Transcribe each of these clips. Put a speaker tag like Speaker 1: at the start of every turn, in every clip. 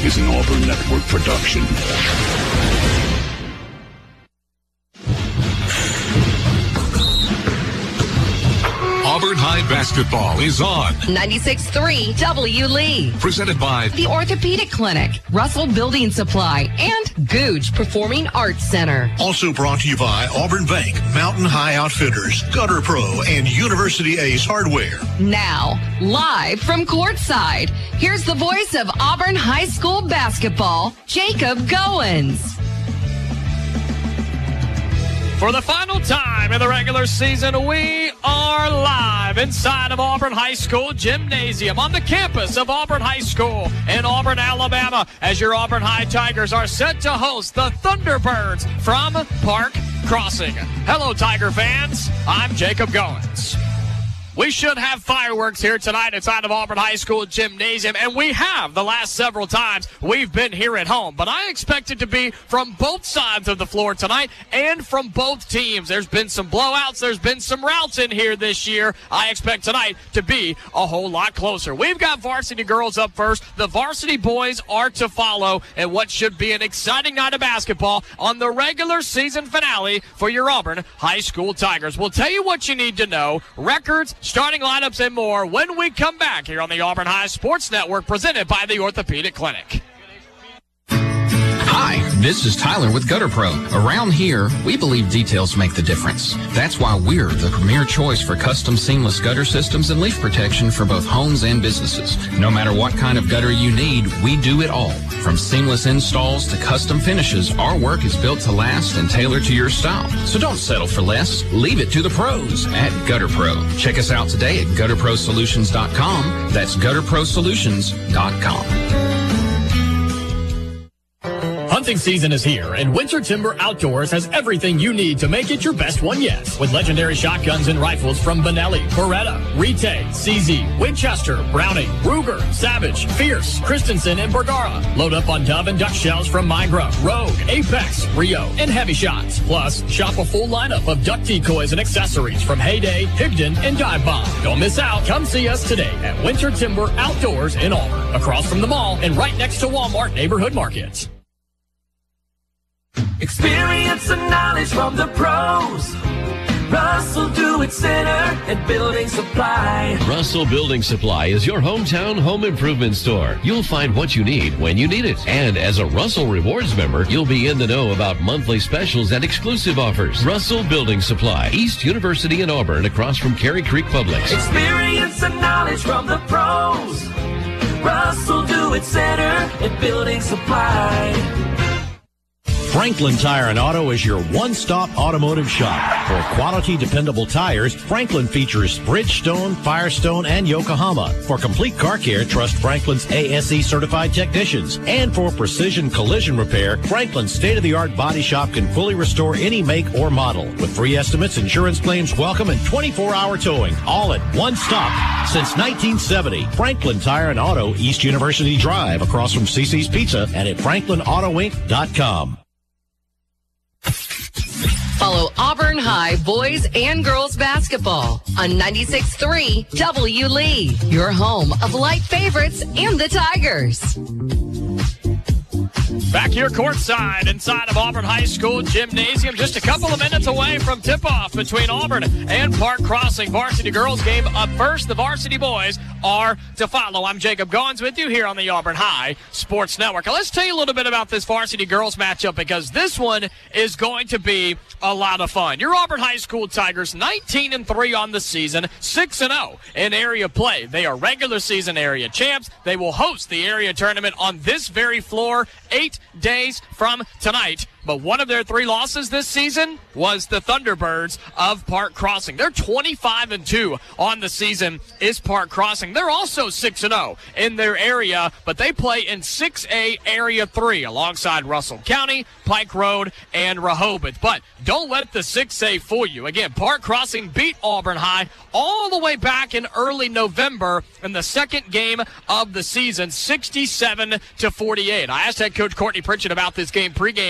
Speaker 1: is an Auburn Network production.
Speaker 2: Auburn High basketball is on
Speaker 3: 96.3 W. Lee.
Speaker 2: Presented by
Speaker 3: the Orthopedic Clinic, Russell Building Supply, and Googe Performing Arts Center.
Speaker 4: Also brought to you by Auburn Bank, Mountain High Outfitters, Gutter Pro, and University Ace Hardware.
Speaker 3: Now, live from courtside, here's the voice of Auburn High School basketball, Jacob Goins.
Speaker 5: For the final time in the regular season, we are live inside of Auburn High School Gymnasium on the campus of Auburn High School in Auburn, Alabama, as your Auburn High Tigers are set to host the Thunderbirds from Park Crossing. Hello, Tiger fans. I'm Jacob Goins. We should have fireworks here tonight inside of Auburn High School Gymnasium, and we have the last several times we've been here at home. But I expect it to be from both sides of the floor tonight and from both teams. There's been some blowouts. There's been some routes in here this year. I expect tonight to be a whole lot closer. We've got varsity girls up first. The varsity boys are to follow, and what should be an exciting night of basketball on the regular season finale for your Auburn High School Tigers. We'll tell you what you need to know, records, starting lineups, and more when we come back here on the Auburn High Sports Network, presented by the Orthopedic Clinic.
Speaker 6: Hi, this is Tyler with Gutter Pro. Around here, we believe details make the difference. That's why we're the premier choice for custom seamless gutter systems and leaf protection for both homes and businesses. No matter what kind of gutter you need, we do it all. From seamless installs to custom finishes, our work is built to last and tailored to your style. So don't settle for less. Leave it to the pros at Gutter Pro. Check us out today at gutterprosolutions.com. That's gutterprosolutions.com.
Speaker 7: Hunting season is here, and Winter Timber Outdoors has everything you need to make it your best one yet. With legendary shotguns and rifles from Benelli, Beretta, Rite, CZ, Winchester, Browning, Ruger, Savage, Fierce, Christensen, and Bergara. Load up on dove and duck shells from Migro, Rogue, Apex, Rio, and Heavy Shots. Plus, shop a full lineup of duck decoys and accessories from Heyday, Higdon, and Dive Bomb. Don't miss out. Come see us today at Winter Timber Outdoors in Auburn, across from the mall and right next to Walmart Neighborhood Market.
Speaker 8: Experience and knowledge from the pros. Russell Do-It Center and Building Supply.
Speaker 9: Russell Building Supply is your hometown home improvement store. You'll find what you need when you need it. And as a Russell Rewards member, you'll be in the know about monthly specials and exclusive offers. Russell Building Supply, East University in Auburn, across from Cary Creek Publix.
Speaker 8: Experience and knowledge from the pros. Russell Do-It Center and Building Supply.
Speaker 10: Franklin Tire and Auto is your one-stop automotive shop. For quality, dependable tires, Franklin features Bridgestone, Firestone, and Yokohama. For complete car care, trust Franklin's ASE certified technicians. And for precision collision repair, Franklin's state-of-the-art body shop can fully restore any make or model. With free estimates, insurance claims welcome, and 24-hour towing, all at one stop since 1970. Franklin Tire and Auto, East University Drive, across from CC's Pizza, and at FranklinAutoInc.com.
Speaker 3: Follow Auburn High boys and girls basketball on 96.3 W. Lee, your home of light favorites and the Tigers.
Speaker 5: Back here courtside inside of Auburn High School Gymnasium, just a couple of minutes away from tip-off between Auburn and Park Crossing. Varsity girls game up first. The varsity boys are to follow. I'm Jacob Goins with you here on the Auburn High Sports Network. Now, let's tell you a little bit about this varsity girls matchup, because this one is going to be a lot of fun. Your Auburn High School Tigers, 19-3 on the season, 6-0 in area play. They are regular season area champs. They will host the area tournament on this very floor 8 days from tonight. But one of their 3 losses this season was the Thunderbirds of Park Crossing. They're 25-2 on the season is Park Crossing. They're also 6-0 in their area, but they play in 6A Area 3 alongside Russell County, Pike Road, and Rehoboth. But don't let the 6A fool you. Again, Park Crossing beat Auburn High all the way back in early November in the second game of the season, 67-48. I asked head coach Courtney Pritchett about this game pregame, and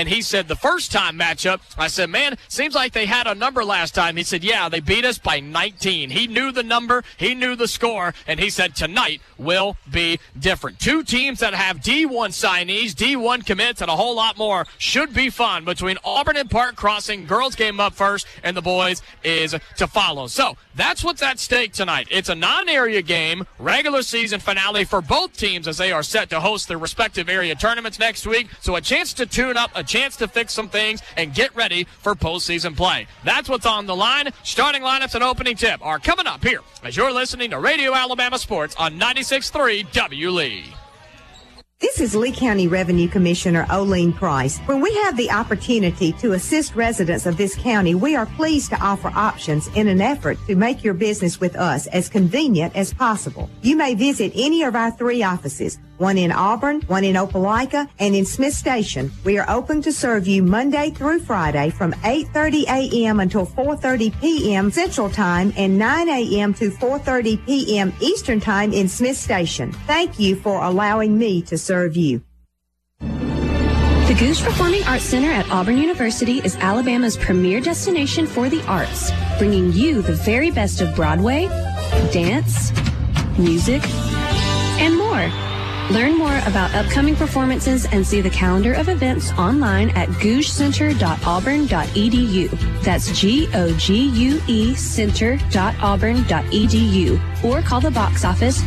Speaker 5: and he said the first time matchup, I said, man, seems like they had a number last time. He said, yeah, they beat us by 19. He knew the number, he knew the score, and he said tonight will be different. Two teams that have D1 signees, D1 commits, and a whole lot more. Should be fun between Auburn and Park Crossing. Girls game up first, and the boys is to follow. So that's what's at stake tonight. It's a non-area game, regular season finale for both teams as they are set to host their respective area tournaments next week. So a chance to tune up, a chance to fix some things, and get ready for postseason play. That's what's on the line. Starting lineups and opening tip are coming up here as you're listening to Radio Alabama Sports on 96.3 W. Lee.
Speaker 11: This is Lee County Revenue Commissioner Oline Price. When we have the opportunity to assist residents of this county, we are pleased to offer options in an effort to make your business with us as convenient as possible. You may visit any of our 3 offices, one in Auburn, one in Opelika, and in Smith Station. We are open to serve you Monday through Friday from 8:30 a.m. until 4:30 p.m. Central Time and 9 a.m. to 4:30 p.m. Eastern Time in Smith Station. Thank you for allowing me to serve you.
Speaker 12: The Goose Performing Arts Center at Auburn University is Alabama's premier destination for the arts, bringing you the very best of Broadway, dance, music, and more. Learn more about upcoming performances and see the calendar of events online at gougecenter.auburn.edu. That's GOGUE center.auburn.edu. Or call the box office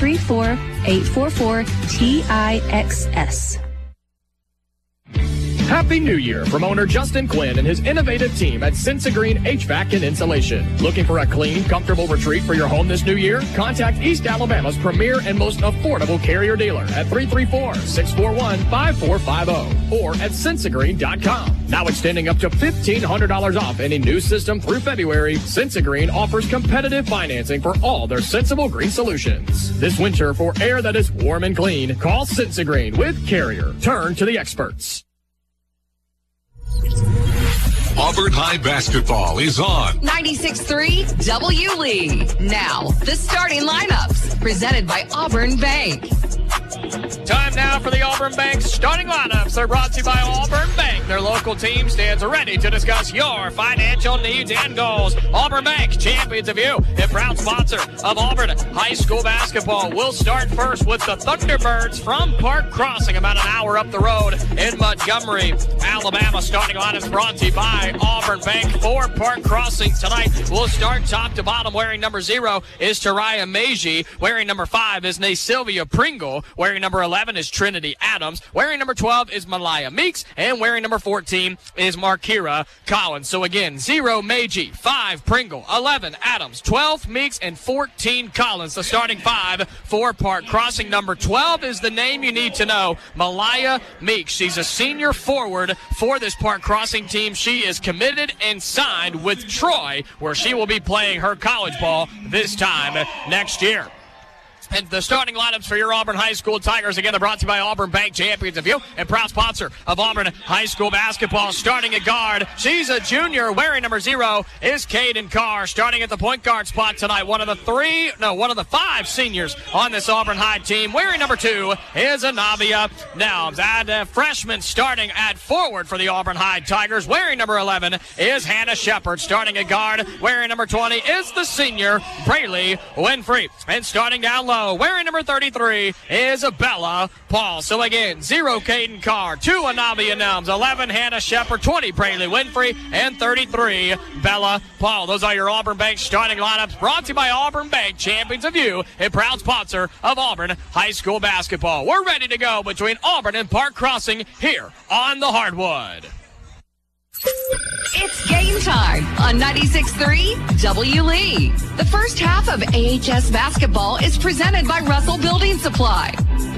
Speaker 12: 334-844-TIXS.
Speaker 7: Happy New Year from owner Justin Quinn and his innovative team at Sensagreen HVAC and Insulation. Looking for a clean, comfortable retreat for your home this new year? Contact East Alabama's premier and most affordable Carrier dealer at 334-641-5450 or at Sensagreen.com. Now extending up to $1,500 off any new system through February, Sensagreen offers competitive financing for all their sensible green solutions. This winter, for air that is warm and clean, call Sensagreen with Carrier. Turn to the experts.
Speaker 2: Auburn High basketball is on
Speaker 3: 96.3 W. Lee. Now, the starting lineups presented by Auburn Bank.
Speaker 5: Time now for the Auburn Bank starting lineups. They're brought to you by Auburn Bank. Their local team stands ready to discuss your financial needs and goals. Auburn Bank, champions of you, and proud sponsor of Auburn High School basketball. We'll start first with the Thunderbirds from Park Crossing, about an hour up the road in Montgomery, Alabama. Starting lineups brought to you by Auburn Bank for Park Crossing tonight. We'll start top to bottom. Wearing number 0 is Tariah Meiji. Wearing number 5 is Sylvia Pringle. Wearing number 11 is Trinity Adams. Wearing number 12 is Malaya Meeks. And wearing number 14 is Markira Collins. So again, 0 Meiji, 5 Pringle, 11 Adams, 12 Meeks, and 14 Collins. The starting 5 for Park Crossing. Number 12 is the name you need to know, Malaya Meeks. She's a senior forward for this Park Crossing team. She is committed and signed with Troy, where she will be playing her college ball this time next year. And the starting lineups for your Auburn High School Tigers, again, they're brought to you by Auburn Bank, champions of you, and proud sponsor of Auburn High School basketball. Starting at guard, she's a junior. Wearing number 0 is Caden Carr. Starting at the point guard spot tonight, one of the 5 seniors on this Auburn High team. Wearing number 2 is Anavia Nelms. And freshman starting at forward for the Auburn High Tigers. Wearing number 11 is Hannah Shepard. Starting at guard, wearing number 20 is the senior Braylee Winfrey. And starting down low, wearing number 33 is Bella Paul. So again, 0 Caden Carr, 2 Anavia Nelms, 11 Hannah Shepard, 20 Braylee Winfrey, and 33 Bella Paul. Those are your Auburn Bank starting lineups, brought to you by Auburn Bank, champions of you, and proud sponsor of Auburn High School basketball. We're ready to go between Auburn and Park Crossing here on the hardwood.
Speaker 3: It's game time on 96.3 W. Lee. The first half of AHS basketball is presented by Russell Building Supply.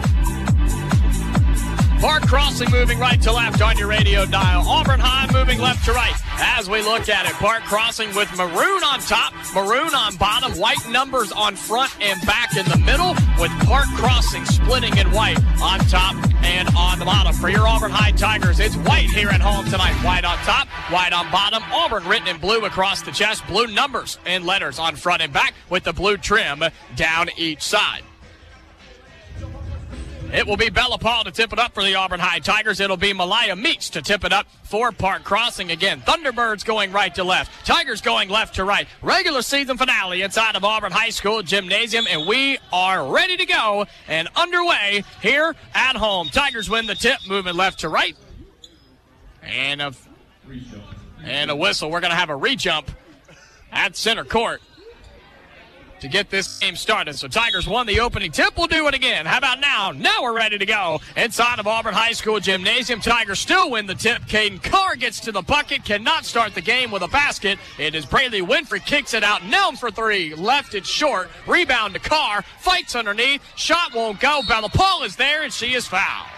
Speaker 5: Park Crossing moving right to left on your radio dial. Auburn High moving left to right as we look at it. Park Crossing with maroon on top, maroon on bottom, white numbers on front and back in the middle, with Park Crossing splitting in white on top and on the bottom. For your Auburn High Tigers, it's white here at home tonight. White on top, white on bottom. Auburn written in blue across the chest, blue numbers and letters on front and back with the blue trim down each side. It will be Bella Paul to tip it up for the Auburn High Tigers. It'll be Malaya Meeks to tip it up for Park Crossing again. Thunderbirds going right to left. Tigers going left to right. Regular season finale inside of Auburn High School Gymnasium, and we are ready to go and underway here at home. Tigers win the tip, moving left to right. And a whistle. We're going to have a re-jump at center court to get this game started. So Tigers won the opening tip. We'll do it again. How about now? Now we're ready to go inside of Auburn High School Gymnasium. Tigers still win the tip. Caden Carr gets to the bucket. Cannot start the game with a basket. It is Braylee Winfrey. Kicks it out. Nelms for three. Left it short. Rebound to Carr. Fights underneath. Shot won't go. Bella Paul is there, and she is fouled.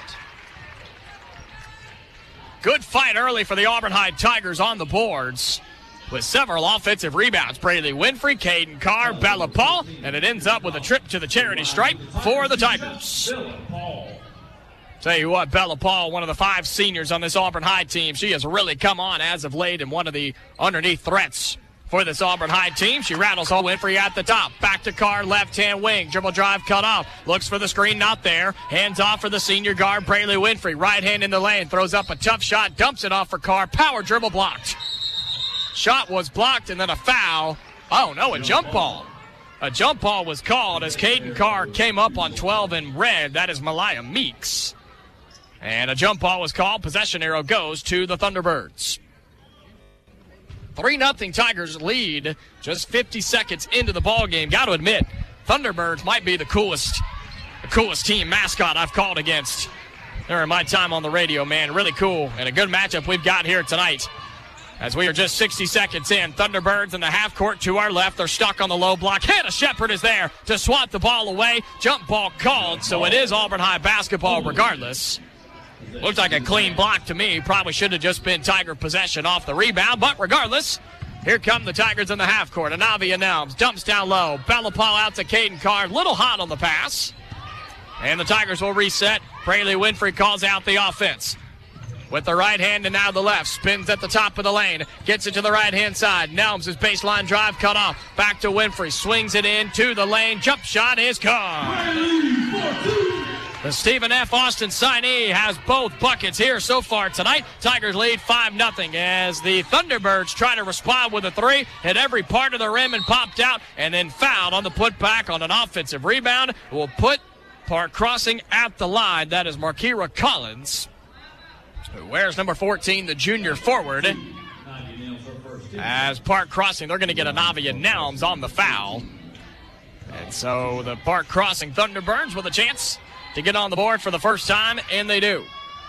Speaker 5: Good fight early for the Auburn High Tigers on the boards, with several offensive rebounds. Braylee Winfrey, Caden Carr, Bella Paul, and it ends up with a trip to the charity stripe for the Tigers. Tell you what, Bella Paul, one of the 5 seniors on this Auburn High team, she has really come on as of late and one of the underneath threats for this Auburn High team. She rattles home Winfrey at the top. Back to Carr, left-hand wing. Dribble drive cut off. Looks for the screen, not there. Hands off for the senior guard, Braylee Winfrey. Right hand in the lane. Throws up a tough shot. Dumps it off for Carr. Power dribble blocked. Shot was blocked, and then a foul. Oh, no, a jump ball. A jump ball was called as Caden Carr came up on 12 in red. That is Malaya Meeks. And a jump ball was called. Possession arrow goes to the Thunderbirds. 3-0 Tigers lead just 50 seconds into the ball game. Got to admit, Thunderbirds might be the coolest team mascot I've called against during my time on the radio, man. Really cool and a good matchup we've got here tonight. As we are just 60 seconds in, Thunderbirds in the half court to our left. They're stuck on the low block. Hannah Shepard is there to swat the ball away. Jump ball called, so it is Auburn High basketball regardless. Looks like a clean block to me. Probably should have just been Tiger possession off the rebound, but regardless, here come the Tigers in the half court. Anavia Nelms dumps down low. Bella Paul out to Caden Carr. Little hot on the pass. And the Tigers will reset. Braylee Winfrey calls out the offense. With the right hand and now the left. Spins at the top of the lane. Gets it to the right-hand side. Nelms' baseline drive cut off. Back to Winfrey. Swings it in to the lane. Jump shot is gone. The Stephen F. Austin signee has both buckets here so far tonight. Tigers lead 5-0 as the Thunderbirds try to respond with a three. Hit every part of the rim and popped out and then fouled on the putback on an offensive rebound. Will put Park Crossing at the line. That is Markira Collins, who wears number 14, the junior forward. As Park Crossing, they're going to get Anavia Nelms on the foul. And so the Park Crossing Thunderbirds with a chance to get on the board for the first time, and they do.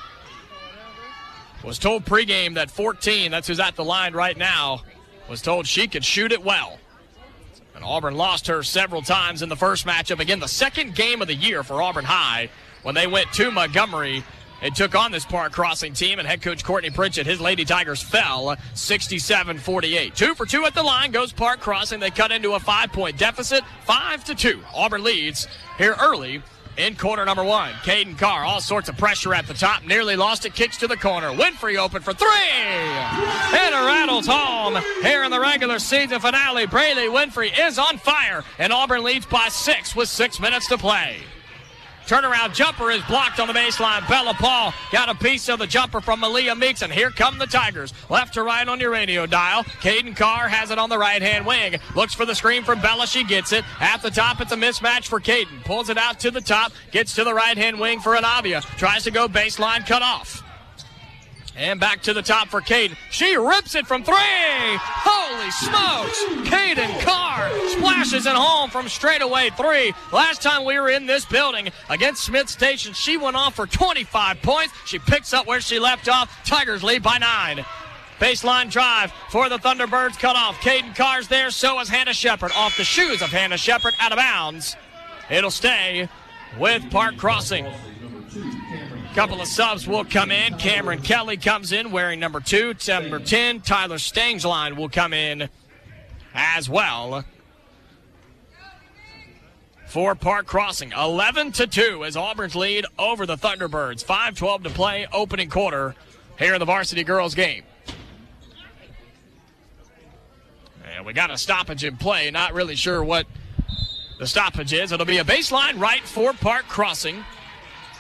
Speaker 5: Was told pregame that 14, that's who's at the line right now, was told she could shoot it well. And Auburn lost her several times in the first matchup. Again, the second game of the year for Auburn High when they went to Montgomery. It took on this Park Crossing team, and head coach Courtney Pritchett, his Lady Tigers fell 67-48. 2 for 2 at the line goes Park Crossing. They cut into a 5-point deficit, 5-2. Auburn leads here early in quarter number 1. Caden Carr, all sorts of pressure at the top. Nearly lost it, kicks to the corner. Winfrey open for 3. And it rattles home here in the regular season finale. Braylee Winfrey is on fire, and Auburn leads by 6 with 6 minutes to play. Turnaround jumper is blocked on the baseline. Bella Paul got a piece of the jumper from Malaya Meeks, and here come the Tigers. Left to right on your radio dial. Caden Carr has it on the right-hand wing. Looks for the screen from Bella. She gets it. At the top, it's a mismatch for Caden. Pulls it out to the top. Gets to the right-hand wing for Anavia. Tries to go baseline, cut off. And back to the top for Caden. She rips it from 3. Holy smokes. Caden Carr splashes it home from straightaway 3. Last time we were in this building against Smith Station, she went off for 25 points. She picks up where she left off. Tigers lead by 9. Baseline drive for the Thunderbirds cut off. Caden Carr's there, so is Hannah Shepard. Off the shoes of Hannah Shepard, out of bounds. It'll stay with Park Crossing. Couple of subs will come in. Cameron Kelly comes in wearing number 2. Number 10, Tyler Stangsline will come in as well for Park Crossing. 11-2 as Auburn's lead over the Thunderbirds. 5:12 to play, opening quarter here in the varsity girls game. And we got a stoppage in play. Not really sure what the stoppage is. It'll be a baseline right for Park Crossing.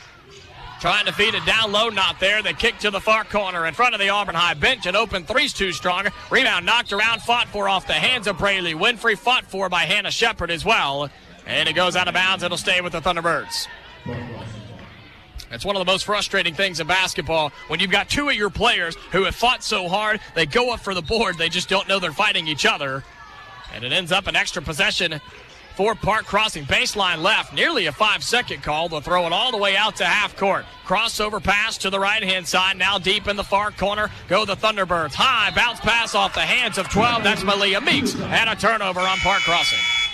Speaker 5: Trying to feed it down low, not there. They kick to the far corner in front of the Auburn High bench. An open three's too strong. Rebound knocked around, fought for off the hands of Braley Winfrey. Fought for by Hannah Shepard as well. And it goes out of bounds. It'll stay with the Thunderbirds. It's one of the most frustrating things in basketball when you've got two of your players who have fought so hard. They go up for the board. They just don't know they're fighting each other. And it ends up an extra possession for Park Crossing. Baseline left, nearly a 5-second call. They'll throw it all the way out to half court. Crossover pass to the right-hand side, now deep in the far corner. Go the Thunderbirds. High bounce pass off the hands of 12. That's Malia Meeks. And a turnover on Park Crossing.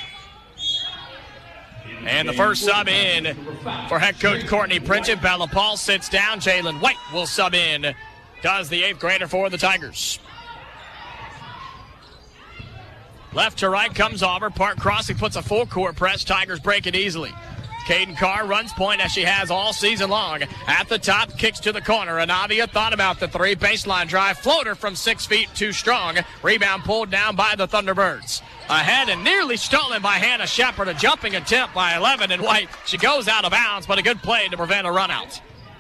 Speaker 5: And the first sub in for head coach Courtney Pritchett. Bella Paul sits down. Jalen White will sub in. Does the 8th grader for the Tigers. Left to right comes Auburn. Park Crossing puts a full court press. Tigers break it easily. Caden Carr runs point as she has all season long. At the top, kicks to the corner. Anavia thought about the three. Baseline drive. Floater from 6 feet, too strong. Rebound pulled down by the Thunderbirds. Ahead and nearly stolen by Hannah Shepard. A jumping attempt by 11 and White. She goes out of bounds, but a good play to prevent a run out.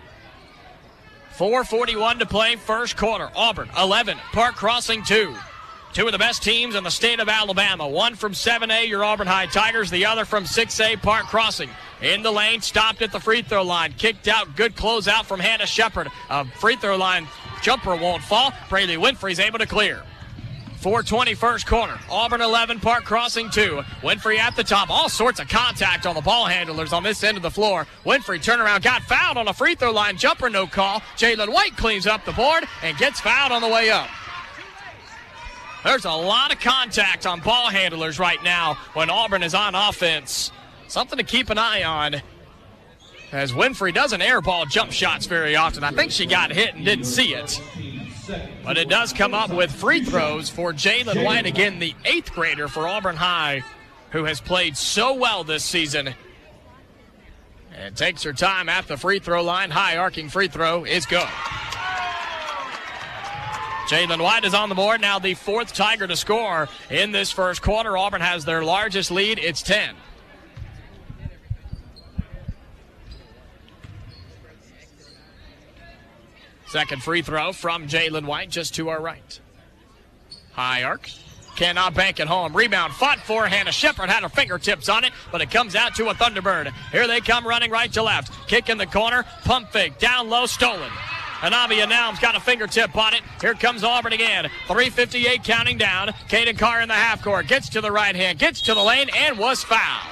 Speaker 5: 4:41 to play, first quarter. Auburn 11, Park Crossing 2. Two of the best teams in the state of Alabama. One from 7A, your Auburn High Tigers. The other from 6A, Park Crossing. In the lane, stopped at the free throw line. Kicked out, good closeout from Hannah Shepard. A free throw line jumper won't fall. Braley Winfrey's able to clear. 4:20 first quarter. Auburn 11, Park Crossing 2. Winfrey at the top. All sorts of contact on the ball handlers on this end of the floor. Winfrey turnaround, got fouled on a free throw line jumper, no call. Jalen White cleans up the board and gets fouled on the way up. There's a lot of contact on ball handlers right now when Auburn is on offense. Something to keep an eye on, as Winfrey doesn't airball jump shots very often. I think she got hit and didn't see it. But it does come up with free throws for Jalen White, again the 8th grader for Auburn High, who has played so well this season. And takes her time at the free throw line. High arcing free throw is good. Jalen White is on the board, now the 4th Tiger to score in this first quarter. Auburn has their largest lead. It's 10. Second free throw from Jalen White, just to our right. High arc. Cannot bank it home. Rebound fought for. Hannah Shepard had her fingertips on it, but it comes out to a Thunderbird. Here they come running right to left. Kick in the corner. Pump fake. Down low. Stolen. Anavia Nelms got a fingertip on it. Here comes Auburn again. 3:58 counting down. Caden Carr in the half court. Gets to the right hand. Gets to the lane and was fouled.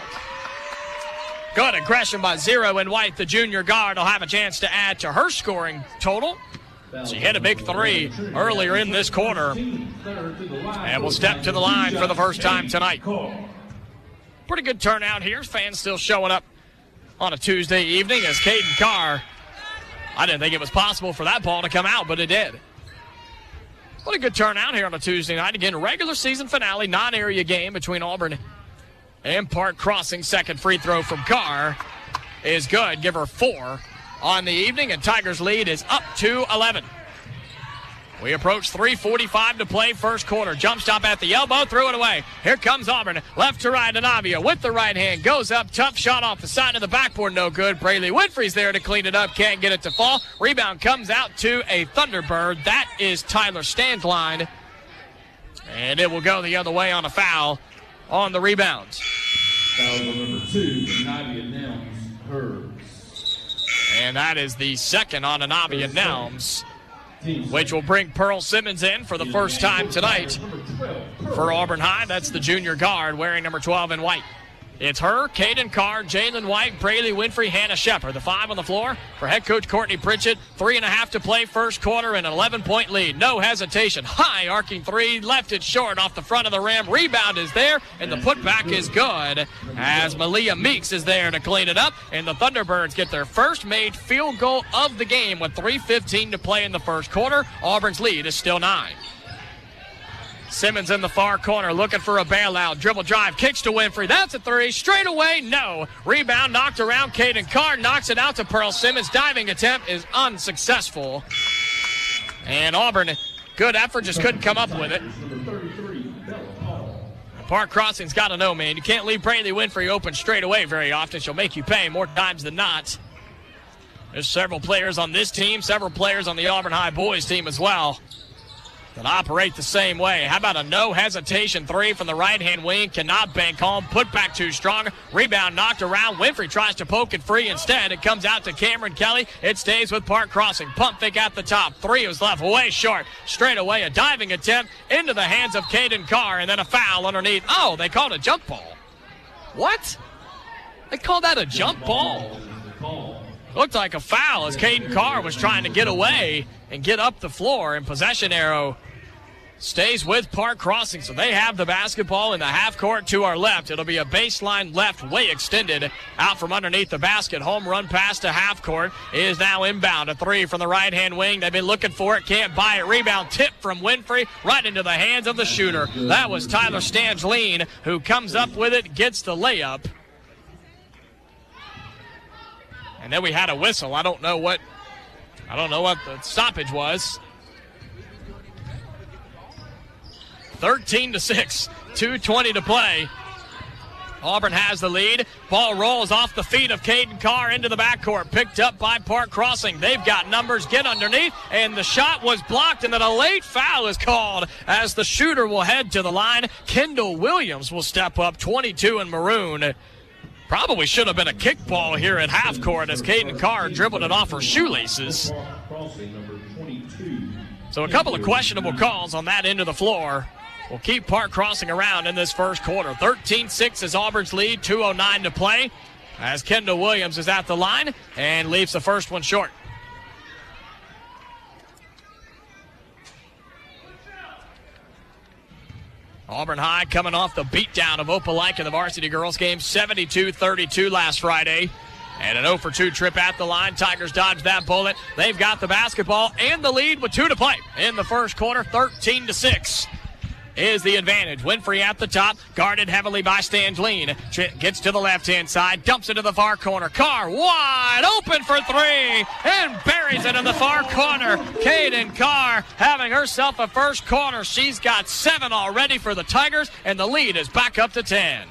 Speaker 5: Good aggression by Zero and White. The junior guard will have a chance to add to her scoring total. She hit a big three earlier in this quarter and will step to the line for the first time tonight. Pretty good turnout here. Fans still showing up on a Tuesday evening as Caden Carr. I didn't think it was possible for that ball to come out, but it did. What a good turnout here on a Tuesday night. Again, regular season finale, non-area game between Auburn and Park Crossing. Second free throw from Carr is good. Give her 4 on the evening, and Tigers' lead is up to 11. We approach 3:45 to play first quarter. Jump stop at the elbow, threw it away. Here comes Auburn, left to right. Anavia with the right hand, goes up, tough shot off the side of the backboard, no good. Braley Winfrey's there to clean it up, can't get it to fall. Rebound comes out to a Thunderbird. That is Tyler Standline, and it will go the other way on a foul on the rebound.
Speaker 13: Foul number 2, Anavia Nelms, Herbs.
Speaker 5: And that is the second on Anavia Nelms, which will bring Pearl Simmons in for the first time tonight for Auburn High. That's the junior guard wearing number 12 in white. It's her, Caden Carr, Jalen White, Braley Winfrey, Hannah Shepard. The 5 on the floor for head coach Courtney Pritchett. 3.5 to play first quarter and an 11-point lead. No hesitation. High arcing three, left it short off the front of the rim. Rebound is there, and the putback is good as Malia Meeks is there to clean it up. And the Thunderbirds get their first made field goal of the game with 3:15 to play in the first quarter. Auburn's lead is still 9. Simmons in the far corner looking for a bailout. Dribble drive, kicks to Winfrey. That's a 3. Straight away, no. Rebound knocked around. Caden Carr knocks it out to Pearl Simmons. Diving attempt is unsuccessful. And Auburn, good effort, just couldn't come up with it. Park Crossing's got to know, man, you can't leave Braley Winfrey open straight away very often. She'll make you pay more times than not. There's several players on this team, several players on the Auburn High boys team as well that operate the same way. How about a no-hesitation three from the right-hand wing? Cannot bank home. Put back too strong. Rebound knocked around. Winfrey tries to poke it free instead. It comes out to Cameron Kelly. It stays with Park Crossing. Pump fake at the top. Three was left way short. Straight away, a diving attempt into the hands of Caden Carr, and then a foul underneath. Oh, they called a jump ball. What? They called that a jump ball. Looked like a foul as Caden Carr was trying to get away and get up the floor, and possession arrow stays with Park Crossing. So they have the basketball in the half court to our left. It'll be a baseline left, way extended out from underneath the basket. Home run pass to half court is now inbound. A three from the right-hand wing. They've been looking for it, can't buy it. Rebound tip from Winfrey right into the hands of the shooter. That was Tyler Stangeline, who comes up with it, gets the layup. And then we had a whistle. I don't know what the stoppage was. 13-6, 2:20 to play. Auburn has the lead. Ball rolls off the feet of Caden Carr into the backcourt. Picked up by Park Crossing. They've got numbers. Get underneath. And the shot was blocked. And then a late foul is called as the shooter will head to the line. Kendall Williams will step up, 22 in maroon. Probably should have been a kickball here at half court as Caden Carr dribbled it off her shoelaces. So a couple of questionable calls on that end of the floor will keep Park Crossing around in this first quarter. 13-6 is Auburn's lead, 2:09 to play as Kendall Williams is at the line and leaves the first one short. Auburn High coming off the beatdown of Opelika, the varsity girls game, 72-32 last Friday. And an 0-for-2 trip at the line. Tigers dodge that bullet. They've got the basketball and the lead with 2 to play in the first quarter. 13-6 is the advantage. Winfrey at the top, guarded heavily by Stangeline. Gets to the left-hand side, dumps it to the far corner. Carr wide open for three and buries it in the far corner. Caden Carr having herself a first quarter. She's got 7 already for the Tigers, and the lead is back up to 10.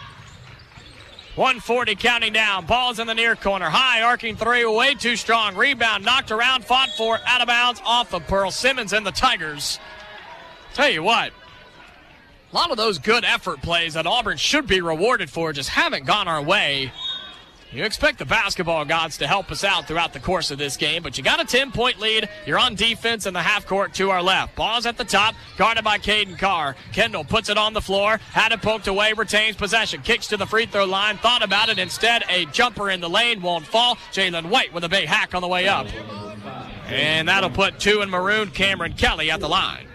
Speaker 5: 140 counting down. Ball's in the near corner. High arcing three, way too strong. Rebound knocked around, fought for, out of bounds, off of Pearl Simmons and the Tigers. Tell you what, a lot of those good effort plays that Auburn should be rewarded for just haven't gone our way. You expect the basketball gods to help us out throughout the course of this game, but you got a 10-point lead. You're on defense in the half court to our left. Ball's at the top, guarded by Caden Carr. Kendall puts it on the floor, had it poked away, retains possession, kicks to the free throw line, thought about it. Instead, a jumper in the lane won't fall. Jalen White with a big hack on the way up. And that'll put 2 in maroon, Cameron Kelly at the line.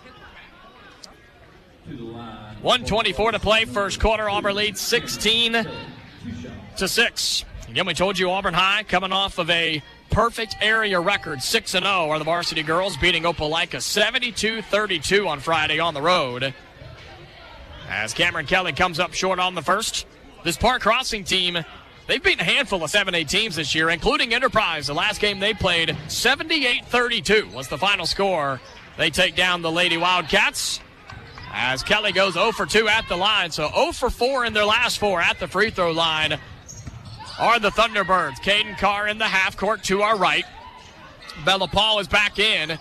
Speaker 5: 1:24 to play, first quarter. Auburn leads 16-6. Again, we told you Auburn High coming off of a perfect area record. 6-0 are the varsity girls, beating Opelika 72-32 on Friday on the road. As Cameron Kelly comes up short on the first. This Park Crossing team, they've beaten a handful of 7A teams this year, including Enterprise. The last game they played, 78-32 was the final score. They take down the Lady Wildcats. As Kelly goes 0-for-2 at the line. So 0-for-4 in their last 4 at the free throw line are the Thunderbirds. Caden Carr in the half court to our right. Bella Paul is back in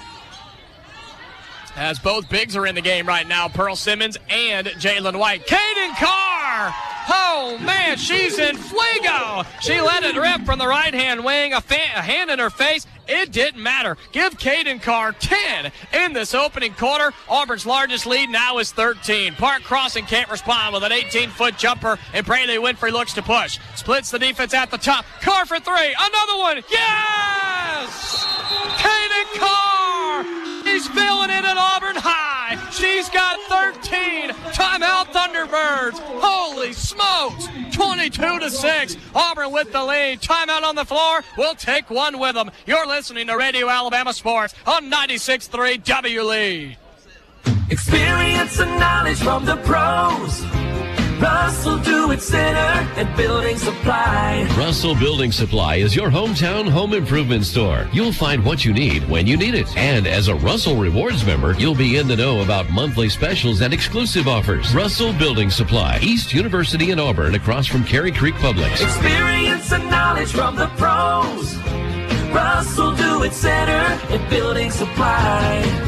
Speaker 5: as both bigs are in the game right now. Pearl Simmons and Jalen White. Caden Carr! Oh, man, she's in fuego. She let it rip from the right-hand wing. A hand in her face. It didn't matter. Give Caden Carr 10 in this opening quarter. Auburn's largest lead now is 13. Park Crossing can't respond with an 18-foot jumper, and Braylee Winfrey looks to push. Splits the defense at the top. Carr for three. Another one. Yes! Caden Carr! He's filling it at Auburn High. She's got 13. Timeout Thunderbirds. Holy smokes. 22-6. Auburn with the lead. Timeout on the floor. We'll take one with them. You're listening to Radio Alabama Sports on 96.3 W Lee.
Speaker 8: Experience and knowledge from the pros. Russell Do It it Center at Building Supply.
Speaker 9: Russell Building Supply is your hometown home improvement store. You'll find what you need when you need it. And as a Russell Rewards member, you'll be in the know about monthly specials and exclusive offers. Russell Building Supply, East University in Auburn, across from Cary Creek Publix.
Speaker 8: Experience and knowledge from the pros. Russell Do It Center at Building Supply.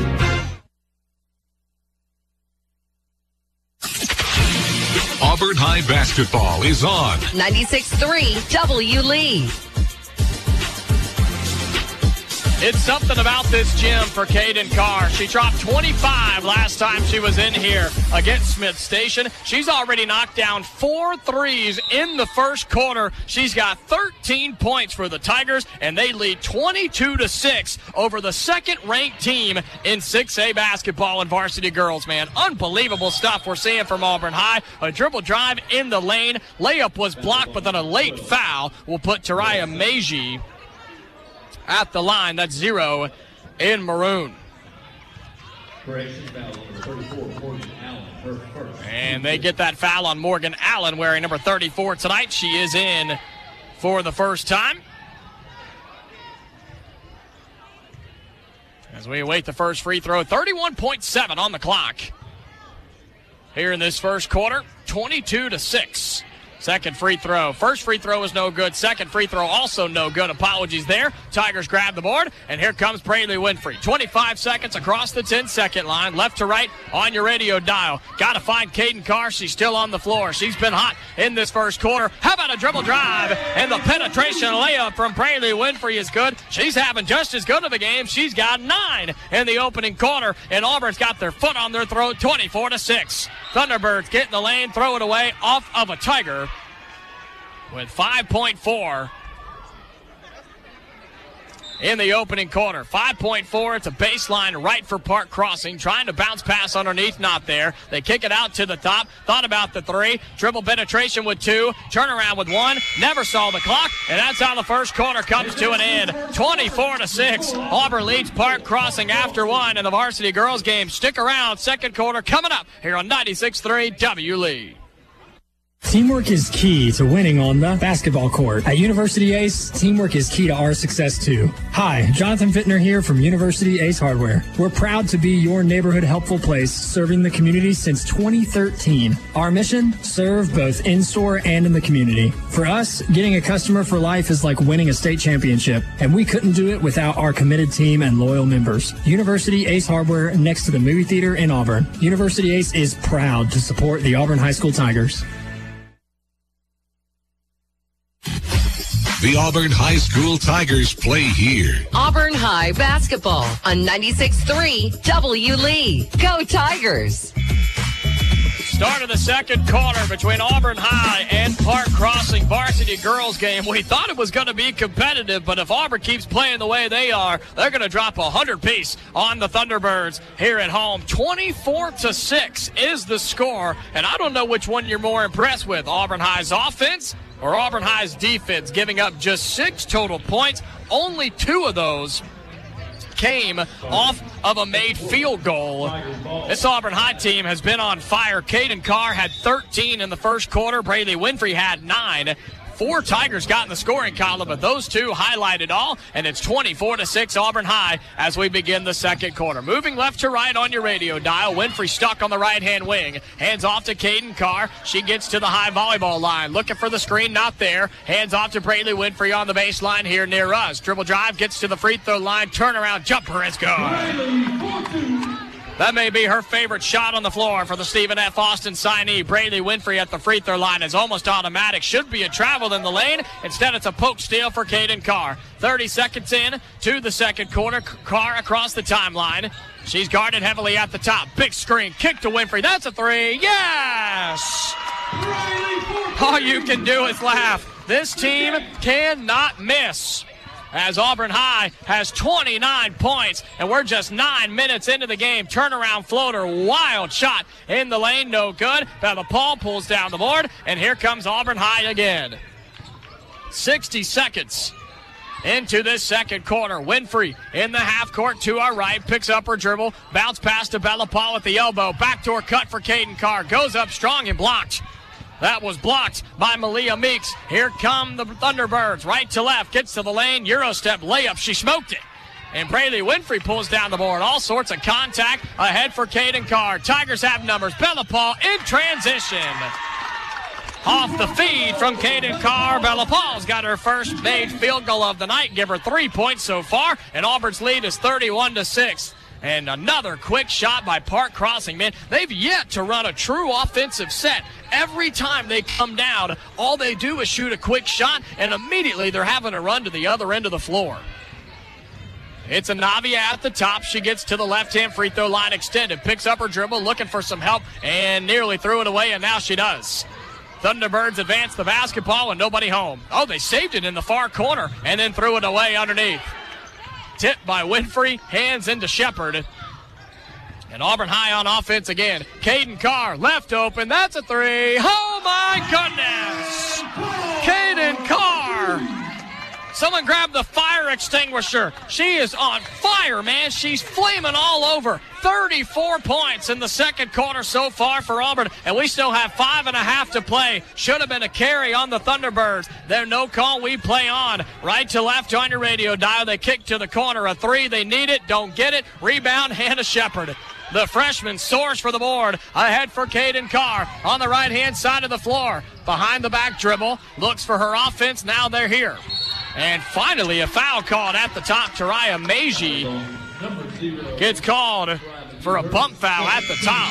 Speaker 2: Auburn High basketball is on
Speaker 3: 96.3 W. Lee.
Speaker 5: It's something about this gym for Caden Carr. She dropped 25 last time she was in here against Smith Station. She's already knocked down 4 threes in the first quarter. She's got 13 points for the Tigers, and they lead 22-6 over the second-ranked team in 6A basketball and varsity girls, man. Unbelievable stuff we're seeing from Auburn High. A dribble drive in the lane. Layup was blocked, but then a late foul will put Tariah Meiji at the line. That's 0 in maroon. And they get that foul on Morgan Allen, wearing number 34 tonight. She is in for the first time. As we await the first free throw, 31.7 on the clock here in this first quarter, 22-6. Second free throw. First free throw was no good. Second free throw also no good. Apologies there. Tigers grab the board, and here comes Braley Winfrey. 25 seconds across the 10-second line, left to right on your radio dial. Got to find Caden Carr. She's still on the floor. She's been hot in this first quarter. How about a dribble drive? And the penetration layup from Braley Winfrey is good. She's having just as good of a game. She's got 9 in the opening quarter, and Auburn's got their foot on their throat, 24-6. Thunderbirds get in the lane, throw it away off of a Tiger with 5.4 in the opening quarter. 5.4. It's a baseline right for Park Crossing. Trying to bounce pass underneath. Not there. They kick it out to the top. Thought about the 3. Dribble penetration with 2. Turnaround with 1. Never saw the clock. And that's how the first quarter comes to an end. 24-6. Auburn leads Park Crossing after 1 in the varsity girls game. Stick around. Second quarter coming up here on 96.3 W. Lee.
Speaker 14: Teamwork is key to winning on the basketball court. At University Ace, teamwork is key to our success too. Hi, Jonathan Fittner here from University Ace Hardware. We're proud to be your neighborhood helpful place, serving the community since 2013. Our mission, serve both in-store and in the community. For us, getting a customer for life is like winning a state championship, and we couldn't do it without our committed team and loyal members. University Ace Hardware, next to the movie theater in Auburn. University Ace is proud to support the Auburn High School Tigers.
Speaker 2: The Auburn High School Tigers play here.
Speaker 3: Auburn High basketball on 96.3 W. Lee. Go Tigers!
Speaker 5: Start of the second quarter between Auburn High and Park Crossing varsity girls game. We thought it was going to be competitive, but if Auburn keeps playing the way they are, they're going to drop 100-piece on the Thunderbirds here at home. 24-6 is the score, and I don't know which one you're more impressed with, Auburn High's offense or Auburn High's defense, giving up just 6 total points. Only 2 of those came off of a made field goal. This Auburn High team has been on fire. Caden Carr had 13 in the first quarter. Braley Winfrey had 9. 4 Tigers got in the scoring column, but those 2 highlighted all, and it's 24-6 Auburn High as we begin the second quarter. Moving left to right on your radio dial. Winfrey stuck on the right-hand wing. Hands off to Caden Carr. She gets to the high volleyball line. Looking for the screen, not there. Hands off to Braley Winfrey on the baseline here near us. Dribble drive, gets to the free throw line. Turnaround jumper is good. That may be her favorite shot on the floor for the Stephen F. Austin signee. Braley Winfrey at the free throw line is almost automatic. Should be a travel in the lane. Instead, it's a poke steal for Caden Carr. 30 seconds in to the second quarter. Carr across the timeline. She's guarded heavily at the top. Big screen. Kick to Winfrey. That's a 3. Yes! All you can do is laugh. This team cannot miss, as Auburn High has 29 points, and we're just 9 minutes into the game. Turnaround floater, wild shot in the lane, no good. Bella Paul pulls down the board, and here comes Auburn High again. 60 seconds into this second quarter. Winfrey in the half court to our right, picks up her dribble, bounce pass to Bella Paul at the elbow. Backdoor cut for Caden Carr, goes up strong and blocked That was blocked by Malia Meeks. Here come the Thunderbirds. Right to left. Gets to the lane. Eurostep layup. She smoked it. And Braley Winfrey pulls down the board. All sorts of contact ahead for Caden Carr. Tigers have numbers. Bella Paul in transition. Off the feed from Caden Carr. Bella Paul's got her first made field goal of the night. Give her 3 points so far. And Auburn's lead is 31-6. And another quick shot by Park Crossing. Man, they've yet to run a true offensive set. Every time they come down, all they do is shoot a quick shot, and immediately they're having to run to the other end of the floor. It's Anavia at the top. She gets to the left-hand free throw line extended. Picks up her dribble, looking for some help, and nearly threw it away, and now she does. Thunderbirds advance the basketball and nobody home. Oh, they saved it in the far corner and then threw it away underneath. Tipped by Winfrey, hands into Shepard. And Auburn High on offense again. Caden Carr, left open. That's a three. Oh, my goodness. Caden Carr. Someone grab the fire extinguisher. She is on fire, man. She's flaming all over. 34 points in the second quarter so far for Auburn, and we still have 5.5 to play. Should have been a carry on the Thunderbirds. They're no call. We play on. Right to left on your radio dial. They kick to the corner. A three. They need it. Don't get it. Rebound. Hannah Shepard. The freshman soars for the board. Ahead for Caden Carr on the right-hand side of the floor. Behind the back dribble. Looks for her offense. Now they're here. And finally, a foul called at the top. Tariah Meiji gets called for a bump foul at the top.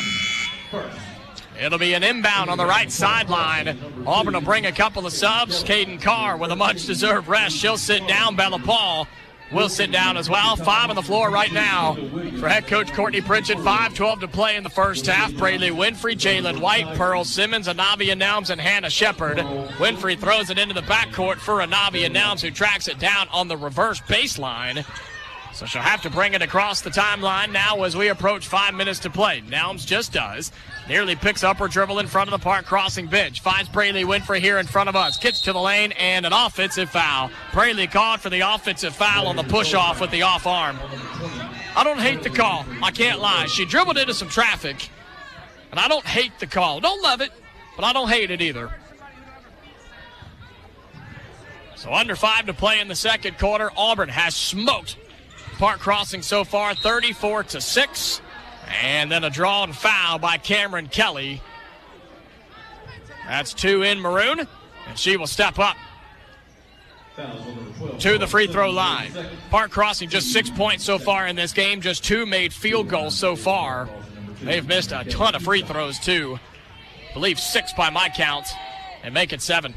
Speaker 5: It'll be an inbound on the right sideline. Auburn will bring a couple of subs. Caden Carr with a much-deserved rest. She'll sit down. Bella Paul will sit down as well. 5 on the floor right now for head coach Courtney Pritchett. 5:12 to play in the first half. Braley Winfrey, Jalen White, Pearl Simmons, Anavia Nelms, and Hannah Shepard. Winfrey throws it into the backcourt for Anavia Nelms, who tracks it down on the reverse baseline. So she'll have to bring it across the timeline now as we approach 5 minutes to play. Nelms just does. Nearly picks up her dribble in front of the Park Crossing bench. Finds Braley Winfrey here in front of us. Gets to the lane and an offensive foul. Braley called for the offensive foul on the push-off with the off arm. I don't hate the call. I can't lie. She dribbled into some traffic, and I don't hate the call. Don't love it, but I don't hate it either. So under 5 to play in the second quarter. Auburn has smoked Park Crossing so far, 34-6. And then a drawn foul by Cameron Kelly. That's 2 in maroon, and she will step up to the free throw line. Park Crossing just 6 points so far in this game, just 2 made field goals so far. They've missed a ton of free throws too. I believe 6 by my count, and make it 7.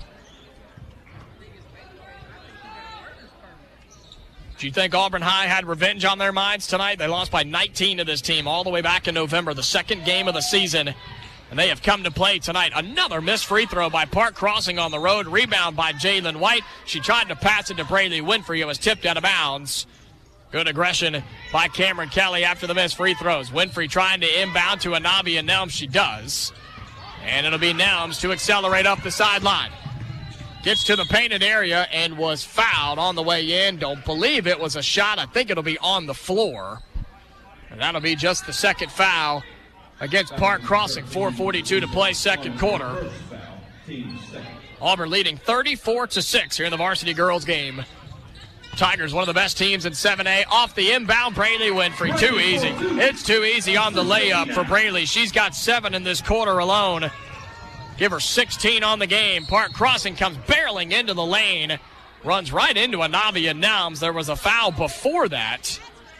Speaker 5: Do you think Auburn High had revenge on their minds tonight? They lost by 19 to this team all the way back in November, the second game of the season. And they have come to play tonight. Another missed free throw by Park Crossing on the road. Rebound by Jalen White. She tried to pass it to Braley Winfrey. It was tipped out of bounds. Good aggression by Cameron Kelly after the missed free throws. Winfrey trying to inbound to Anavia Nelms. She does. And it'll be Nelms to accelerate up the sideline. Gets to the painted area and was fouled on the way in. Don't believe it was a shot. I think it'll be on the floor. And that'll be just the second foul against Park Crossing. 4:42 to play, second quarter. Auburn leading 34-6 here in the varsity girls game. Tigers, one of the best teams in 7A. Off the inbound, Braley Winfrey. Too easy. It's too easy on the layup for Braley. She's got 7 in this quarter alone. Give her 16 on the game. Park Crossing comes barreling into the lane. Runs right into Anavia Nelms. There was a foul before that.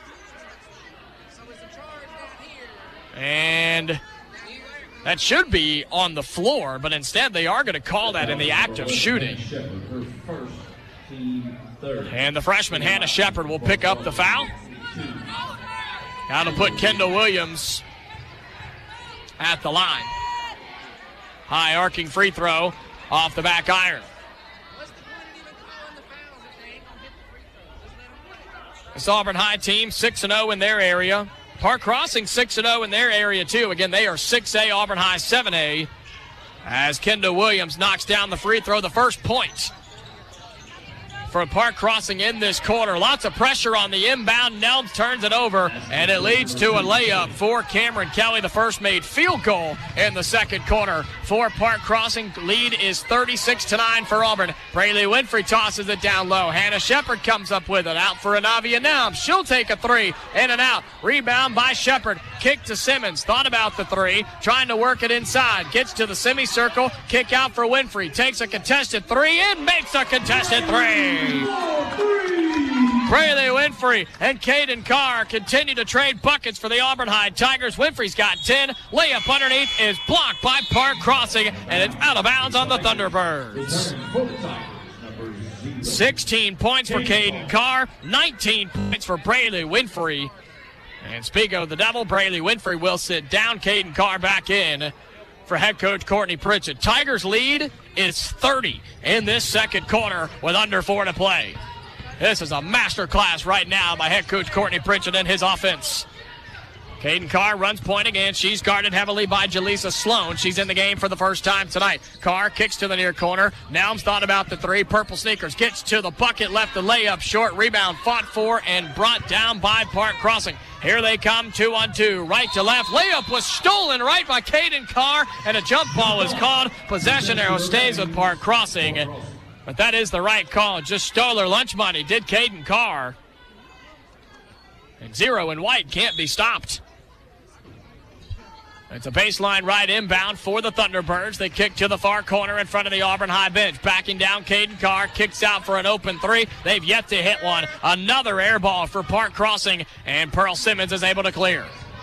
Speaker 5: And that should be on the floor, but instead they are going to call that in the act of shooting. And the freshman Hannah Shepard will pick up the foul. Now to put Kendall Williams at the line. High arcing free throw off the back iron. This Auburn High team 6-0 in their area. Park Crossing 6-0 in their area too. Again, they are 6A, Auburn High 7A. As Kendall Williams knocks down the free throw, the first point for Park Crossing in this quarter. Lots of pressure on the inbound. Nelms turns it over, and it leads to a layup for Cameron Kelly, the first made field goal in the second quarter for Park Crossing. Lead is 36-9 for Auburn. Braylee Winfrey tosses it down low. Hannah Shepard comes up with it. Out for Anavia Nelms. She'll take a three. In and out. Rebound by Shepard. Kick to Simmons. Thought about the three. Trying to work it inside. Gets to the semicircle. Kick out for Winfrey. Takes a contested three and makes a contested three. Braylee Winfrey and Caden Carr continue to trade buckets for the Auburn High Tigers. Winfrey's got 10. Layup underneath is blocked by Park Crossing, and it's out of bounds on the Thunderbirds. 16 points for Caden Carr, 19 points for Braylee Winfrey. And speaking of the Devil, Braylee Winfrey will sit down. Caden Carr back in for head coach Courtney Pritchett. Tigers lead is 30 in this second quarter with under 4 to play. This is a master class right now by head coach Courtney Pritchett and his offense. Caden Carr runs point again. She's guarded heavily by Jaleesa Sloan. She's in the game for the first time tonight. Carr kicks to the near corner. Nelms thought about the three. Purple Sneakers gets to the bucket, left the layup short. Rebound fought for and brought down by Park Crossing. Here they come, 2-on-2, right to left. Layup was stolen right by Caden Carr, and a jump ball was called. Possession arrow stays with Park Crossing. But that is the right call. Just stole her lunch money, did Caden Carr. And 0 in white can't be stopped. It's a baseline right inbound for the Thunderbirds. They kick to the far corner in front of the Auburn High bench. Backing down, Caden Carr kicks out for an open three. They've yet to hit one. Another air ball for Park Crossing, and Pearl Simmons is able to clear.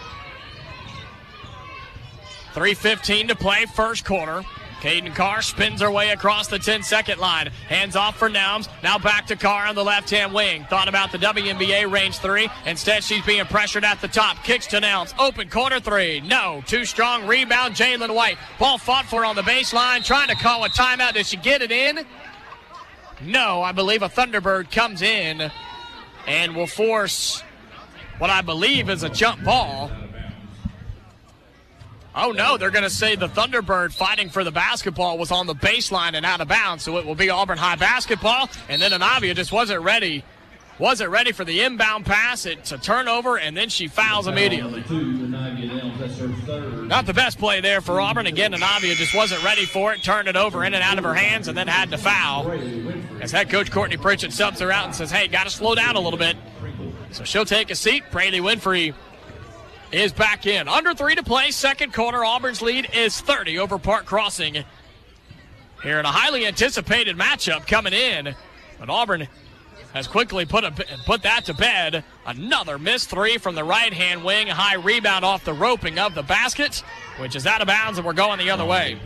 Speaker 5: 3:15 to play, first quarter. Caden Carr spins her way across the 10-second line. Hands off for Nelms. Now back to Carr on the left-hand wing. Thought about the WNBA range three. Instead, she's being pressured at the top. Kicks to Nelms. Open corner three. No. Too strong. Rebound, Jalen White. Ball fought for on the baseline. Trying to call a timeout. Did she get it in? No. I believe a Thunderbird comes in and will force what I believe is a jump ball. Oh, no, they're going to say the Thunderbird fighting for the basketball was on the baseline and out of bounds, so it will be Auburn High basketball. And then Anavia just wasn't ready for the inbound pass. It's a turnover, and then she fouls immediately. Not the best play there for Auburn. Again, Anavia just wasn't ready for it, turned it over in and out of her hands, and then had to foul. As head coach Courtney Pritchett subs her out and says, hey, got to slow down a little bit. So she'll take a seat. Braylee Winfrey is back in. Under 3 to play, second quarter. Auburn's lead is 30 over Park Crossing. Here in a highly anticipated matchup coming in. But Auburn has quickly put that to bed. Another missed three from the right-hand wing. High rebound off the roping of the basket, which is out of bounds, and we're going the other way.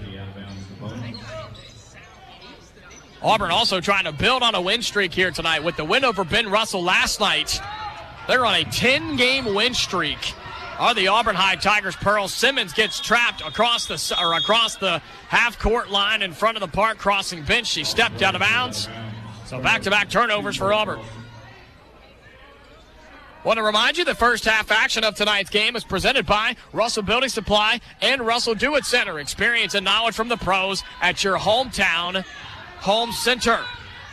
Speaker 5: Auburn also trying to build on a win streak here tonight with the win over Ben Russell last night. They're on a 10-game win streak. Are the Auburn High Tigers. Pearl Simmons gets trapped across the half-court line in front of the Park Crossing bench. She stepped out of bounds. So back-to-back turnovers for Auburn. Want to remind you the first half action of tonight's game is presented by Russell Building Supply and Russell Do-It Center. Experience and knowledge from the pros at your hometown home center.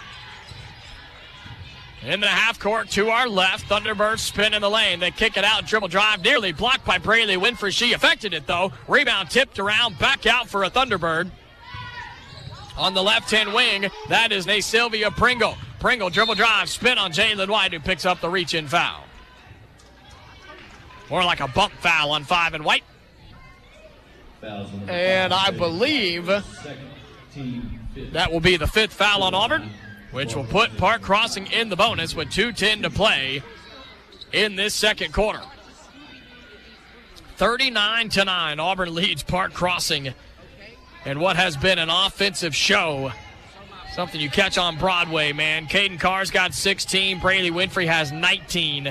Speaker 5: In the half court to our left, Thunderbirds spin in the lane. They kick it out, dribble drive, nearly blocked by Braylee Winfrey. She affected it, though. Rebound tipped around, back out for a Thunderbird. On the left-hand wing, that is Sylvia Pringle. Pringle dribble drive, spin on Jalen White, who picks up the reach-in foul. More like a bump foul on 5 and White. And I believe that will be the 5th foul on Auburn, which will put Park Crossing in the bonus with 2:10 to play in this second quarter. 39-9, Auburn leads Park Crossing in what has been an offensive show. Something you catch on Broadway, man. Caden Carr's got 16. Braylee Winfrey has 19.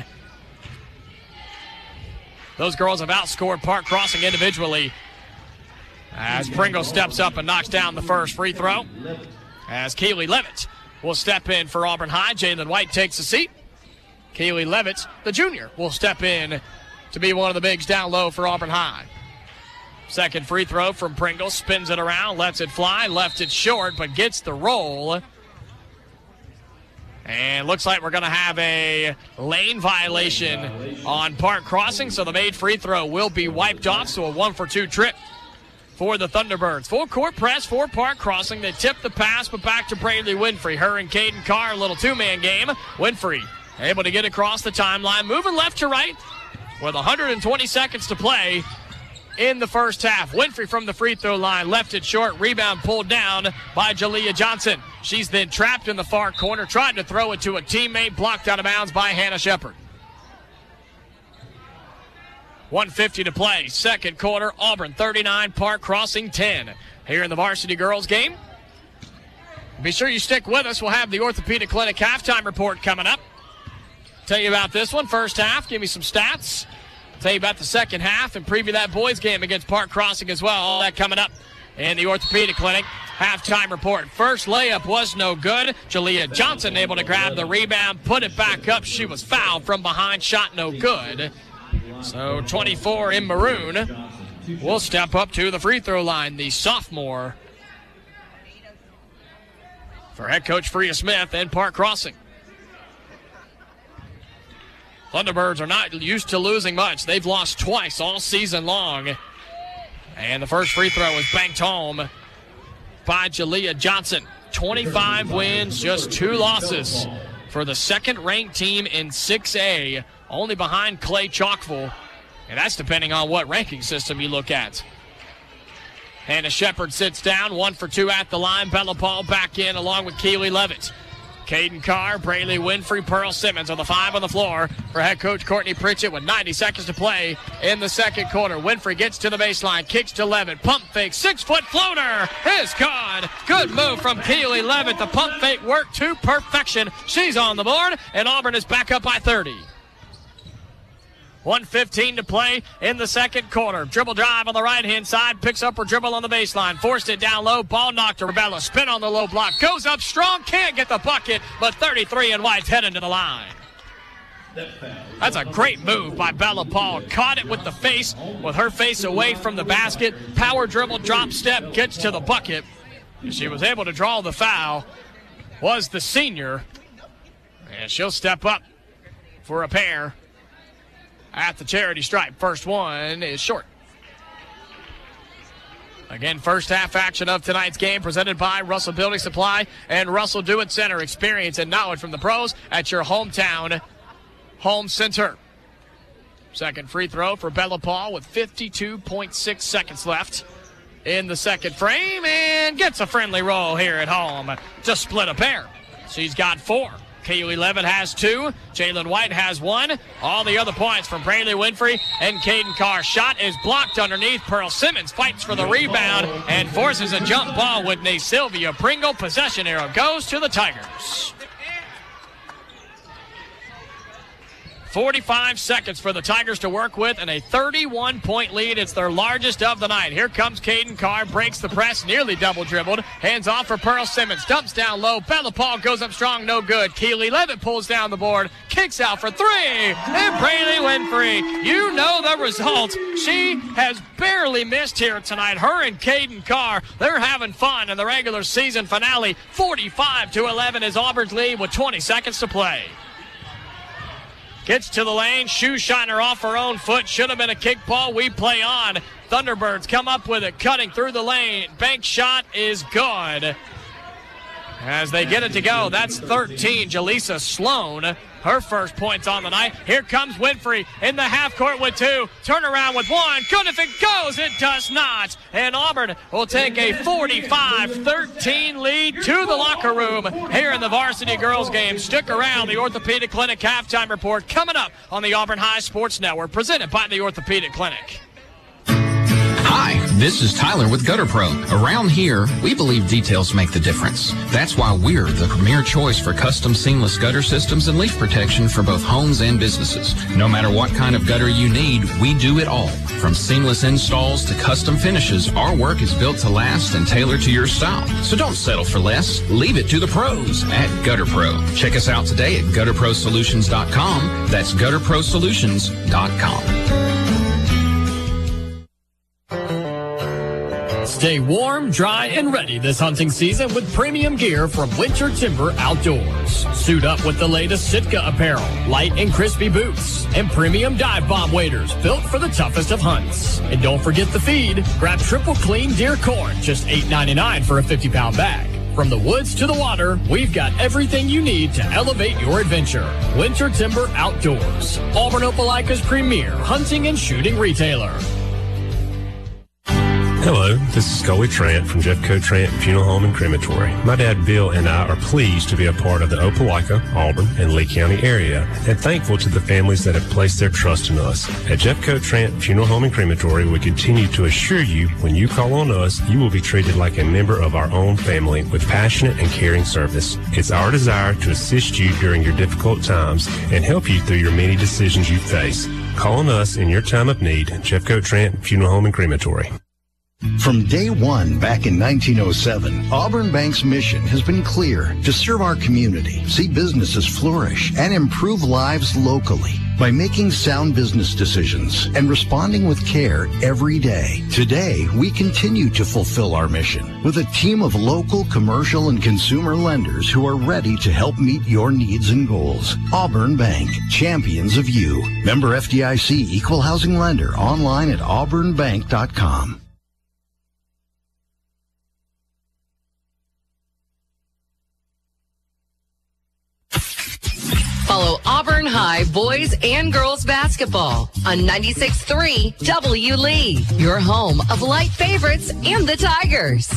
Speaker 5: Those girls have outscored Park Crossing individually. As Pringle steps up and knocks down the first free throw. As Keely Levitt will step in for Auburn High. Jalen White takes a seat. Keely Levitt, the junior, will step in to be one of the bigs down low for Auburn High. Second free throw from Pringle. Spins it around, lets it fly, left it short, but gets the roll. And looks like we're going to have a lane violation on Park Crossing, so the made free throw will be wiped off, so a 1-for-2 trip for the Thunderbirds. Full court press for Park Crossing. They tip the pass, but back to Braley Winfrey. Her and Caden Carr, a little two-man game. Winfrey able to get across the timeline, moving left to right with 120 seconds to play in the first half. Winfrey from the free throw line, left it short, rebound pulled down by Jalea Johnson. She's then trapped in the far corner, tried to throw it to a teammate, blocked out of bounds by Hannah Shepard. 1:50 to play, second quarter. Auburn 39, Park Crossing 10 here in the varsity girls game. Be sure you stick with us. We'll have the Orthopedic Clinic halftime report coming up. Tell you about this one, first half, give me some stats. Tell you about the second half and preview that boys game against Park Crossing as well. All that coming up in the Orthopedic Clinic halftime report. First layup was no good. Jalea Johnson able to grab the rebound, put it back up. She was fouled from behind, shot no good. So 24 in maroon will step up to the free throw line, the sophomore for head coach Freya Smith and Park Crossing. Thunderbirds are not used to losing much. They've lost twice all season long. And the first free throw was banked home by Jalea Johnson. 25 wins, just 2 losses for the second-ranked team in 6A, only behind Clay Chalkville. And that's depending on what ranking system you look at. Hannah Shepard sits down, 1 for 2 at the line. Bella Paul back in along with Keely Levitt. Caden Carr, Braley Winfrey, Pearl Simmons are the 5 on the floor for head coach Courtney Pritchett with 90 seconds to play in the second quarter. Winfrey gets to the baseline, kicks to Levitt, pump fake, 6-foot floater is gone. Good move from Keely Levitt. The pump fake worked to perfection. She's on the board, and Auburn is back up by 30. 1:15 to play in the second quarter. Dribble drive on the right-hand side, picks up her dribble on the baseline, forced it down low, ball knocked to Bella, spin on the low block, goes up strong, can't get the bucket, but 33 in white's heading to the line. That's a great move by Bella Paul. Caught it with the face, with her face away from the basket. Power dribble, drop step, gets to the bucket. She was able to draw the foul, was the senior, and she'll step up for a pair at the charity stripe. First one is short. Again, first half action of tonight's game presented by Russell Building Supply and Russell Do-It Center. Experience and knowledge from the pros at your hometown home center. Second free throw for Bella Paul with 52.6 seconds left in the second frame, and gets a friendly roll here at home to split a pair. She's got 4. Keely Levitt has 2. Jalen White has 1. All the other points from Braley Winfrey and Caden Carr. Shot is blocked underneath. Pearl Simmons fights for the rebound and forces a jump ball with Sylvia Pringle. Possession arrow goes to the Tigers. 45 seconds for the Tigers to work with and a 31-point lead. It's their largest of the night. Here comes Caden Carr, breaks the press, nearly double dribbled. Hands off for Pearl Simmons, dumps down low. Bella Paul goes up strong, no good. Keely Levitt pulls down the board, kicks out for 3. And Braley Winfrey, you know the result. She has barely missed here tonight. Her and Caden Carr, they're having fun in the regular season finale. 45-11 is Auburn's lead with 20 seconds to play. Gets to the lane, shoe shiner off her own foot. Should have been a kick ball. We play on. Thunderbirds come up with it, cutting through the lane. Bank shot is good. As they get it to go, that's 13. Jaleesa Sloan, her first points on the night. Here comes Winfrey in the half court with 2. Turnaround with 1. Good if it goes. It does not. And Auburn will take a 45-13 lead to the locker room here in the varsity girls game. Stick around. The Orthopedic Clinic halftime report coming up on the Auburn High Sports Network, presented by the Orthopedic Clinic.
Speaker 6: Hi, this is Tyler with Gutter Pro. Around here, we believe details make the difference. That's why we're the premier choice for custom seamless gutter systems and leak protection for both homes and businesses. No matter what kind of gutter you need, we do it all. From seamless installs to custom finishes, our work is built to last and tailored to your style. So don't settle for less. Leave it to the pros at Gutter Pro. Check us out today at gutterprosolutions.com. That's gutterprosolutions.com.
Speaker 7: Stay warm, dry, and ready this hunting season with premium gear from Winter Timber Outdoors. Suit up with the latest Sitka apparel, light and crispy boots, and premium dive bomb waders built for the toughest of hunts. And don't forget the feed. Grab triple clean deer corn, just $8.99 for a 50-pound bag. From the woods to the water, we've got everything you need to elevate your adventure. Winter Timber Outdoors, Auburn Opelika's premier hunting and shooting retailer.
Speaker 15: Hello, this is Scully Trant from Jeffco Trant Funeral Home and Crematory. My dad Bill and I are pleased to be a part of the Opelika, Auburn, and Lee County area and thankful to the families that have placed their trust in us. At Jeffco Trant Funeral Home and Crematory, we continue to assure you when you call on us, you will be treated like a member of our own family with passionate and caring service. It's our desire to assist you during your difficult times and help you through your many decisions you face. Call on us in your time of need. Jeffco Trant Funeral Home and Crematory.
Speaker 16: From day one back in 1907, Auburn Bank's mission has been clear: to serve our community, see businesses flourish, and improve lives locally by making sound business decisions and responding with care every day. Today, we continue to fulfill our mission with a team of local, commercial, and consumer lenders who are ready to help meet your needs and goals. Auburn Bank, champions of you. Member FDIC, Equal Housing Lender, online at auburnbank.com.
Speaker 3: Follow Auburn High boys and girls basketball on 96.3 W. Lee, your home of light favorites and the Tigers.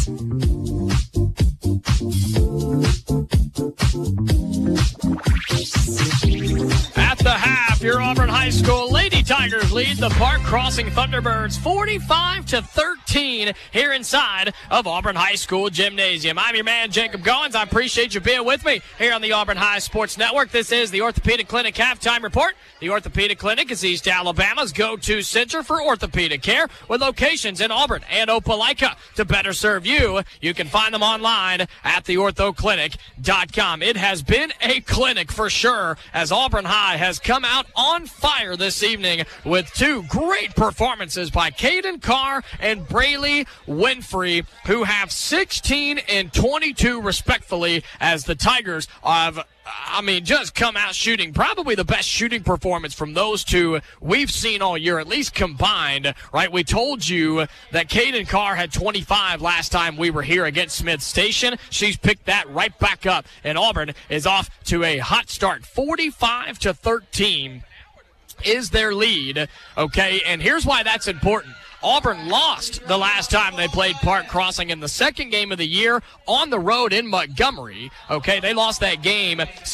Speaker 5: At the half, your Auburn High School Lady Tigers lead the Park Crossing Thunderbirds 45-13 here inside of Auburn High School Gymnasium. I'm your man, Jacob Goins. I appreciate you being with me here on the Auburn High Sports Network. This is the Orthopedic Clinic Halftime Report. The Orthopedic Clinic is East Alabama's go-to center for orthopedic care with locations in Auburn and Opelika. To better serve you, you can find them online at theorthoclinic.com. It has been a clinic for sure, as Auburn High has come out on fire this evening with two great performances by Caden Carr and Braylee Winfrey, who have 16 and 22 respectfully, as the Tigers have just come out shooting probably the best shooting performance from those two we've seen all year, at least combined, right? We told you that Caden Carr had 25 last time we were here against Smith Station. She's picked that right back up, and Auburn is off to a hot start. 45-13 is their lead, okay? And here's why that's important. Auburn lost the last time they played Park Crossing in the second game of the year on the road in Montgomery. Okay, they lost that game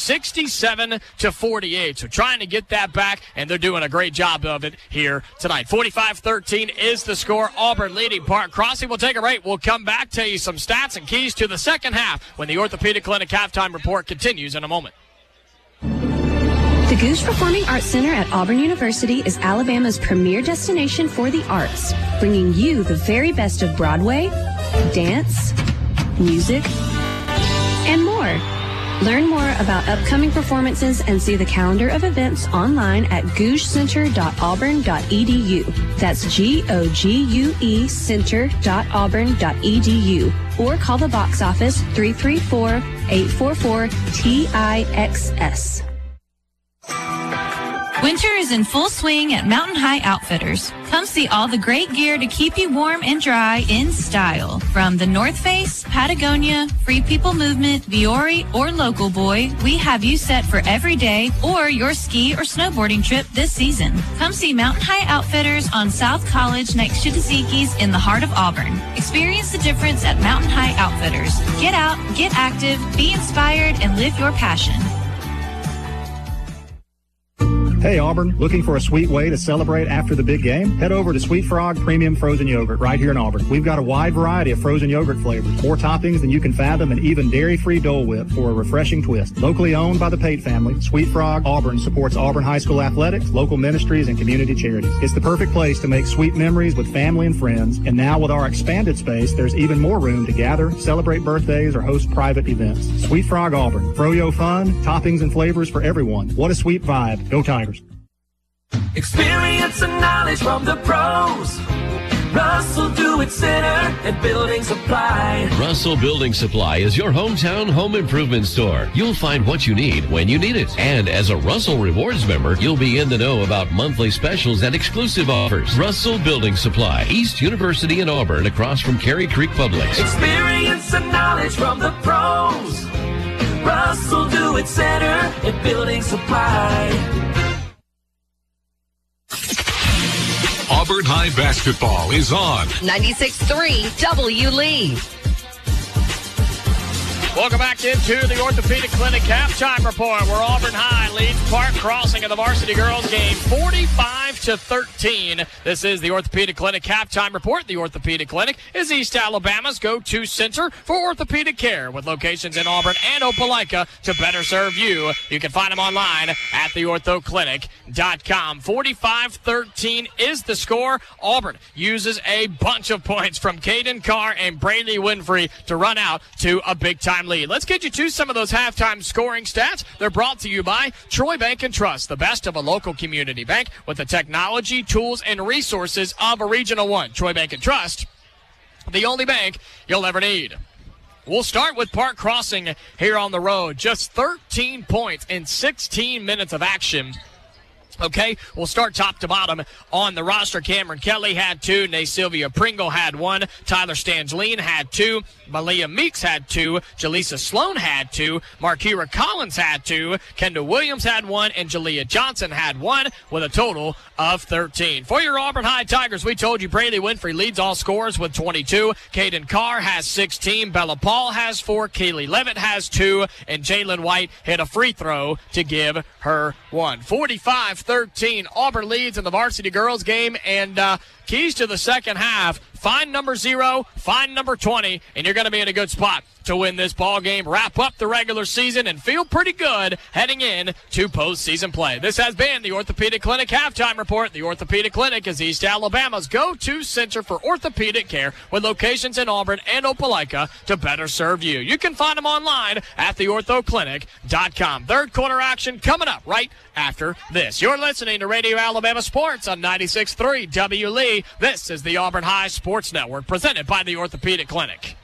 Speaker 5: 67-48. So trying to get that back, and they're doing a great job of it here tonight. 45-13 is the score. Auburn leading Park Crossing. We'll take a break. We'll come back, tell you some stats and keys to the second half when the Orthopedic Clinic Halftime Report continues in a moment.
Speaker 12: The Goose Performing Arts Center at Auburn University is Alabama's premier destination for the arts, bringing you the very best of Broadway, dance, music, and more. Learn more about upcoming performances and see the calendar of events online at gougecenter.auburn.edu. That's GOGUE center.auburn.edu. Or call the box office 334-844-TIXS.
Speaker 17: Winter is in full swing at Mountain High Outfitters. Come see all the great gear to keep you warm and dry in style. From the North Face, Patagonia, Free People Movement, Viore, or Local Boy, we have you set for every day or your ski or snowboarding trip this season. Come see Mountain High Outfitters on South College next to Tzatziki's in the heart of Auburn. Experience the difference at Mountain High Outfitters. Get out, get active, be inspired, and live your passion.
Speaker 18: Hey Auburn, looking for a sweet way to celebrate after the big game? Head over to Sweet Frog Premium Frozen Yogurt right here in Auburn. We've got a wide variety of frozen yogurt flavors, more toppings than you can fathom, and even dairy-free Dole Whip for a refreshing twist. Locally owned by the Pate family, Sweet Frog Auburn supports Auburn High School athletics, local ministries, and community charities. It's the perfect place to make sweet memories with family and friends, and now with our expanded space, there's even more room to gather, celebrate birthdays, or host private events. Sweet Frog Auburn. Froyo fun, toppings and flavors for everyone. What a sweet vibe. Go Tigers.
Speaker 8: Experience and knowledge from the pros. Russell Do-It Center and Building Supply.
Speaker 9: Russell Building Supply is your hometown home improvement store. You'll find what you need when you need it. And as a Russell Rewards member, you'll be in the know about monthly specials and exclusive offers. Russell Building Supply, East University in Auburn, across from Cary Creek Publix.
Speaker 8: Experience and knowledge from the pros. Russell Do-It Center and Building Supply.
Speaker 2: Auburn High basketball is on
Speaker 3: 96.3 W. Lee.
Speaker 5: Welcome back into the Orthopedic Clinic halftime report, where Auburn High leads Park Crossing in the varsity girls game 45-13. This is the Orthopedic Clinic halftime report. The Orthopedic Clinic is East Alabama's go-to center for orthopedic care, with locations in Auburn and Opelika to better serve you. You can find them online at theorthoclinic.com. 45-13 is the score. Auburn uses a bunch of points from Caden Carr and Brady Winfrey to run out to a big-time lead. Let's get you to some of those halftime scoring stats. They're brought to you by Troy Bank and Trust, the best of a local community bank with the technology, tools, and resources of a Regional One. Troy Bank and Trust, the only bank you'll ever need. We'll start with Park Crossing here on the road. Just 13 points in 16 minutes of action. Okay, we'll start top to bottom on the roster. Cameron Kelly had 2. Sylvia Pringle had 1. Tyler Stangeline had 2. Malia Meeks had 2. Jaleesa Sloan had 2. Markira Collins had 2. Kendall Williams had 1. And Jalea Johnson had 1, with a total of 13. For your Auburn High Tigers, we told you Brady Winfrey leads all scorers with 22. Caden Carr has 16. Bella Paul has 4. Kaylee Levitt has 2. And Jalen White hit a free throw to give her 1. 45-13. Auburn leads in the varsity girls game, and keys to the second half: find number 0, find number 20, and you're going to be in a good spot to win this ball game, wrap up the regular season, and feel pretty good heading in to postseason play. This has been the Orthopedic Clinic halftime report. The Orthopedic Clinic is East Alabama's go-to center for orthopedic care, with locations in Auburn and Opelika to better serve you. You can find them online at theorthoclinic.com. Third quarter action coming up right after this. You're listening to Radio Alabama Sports on 96.3 W. Lee. This is the Auburn High Sports Network, presented by the Orthopedic Clinic.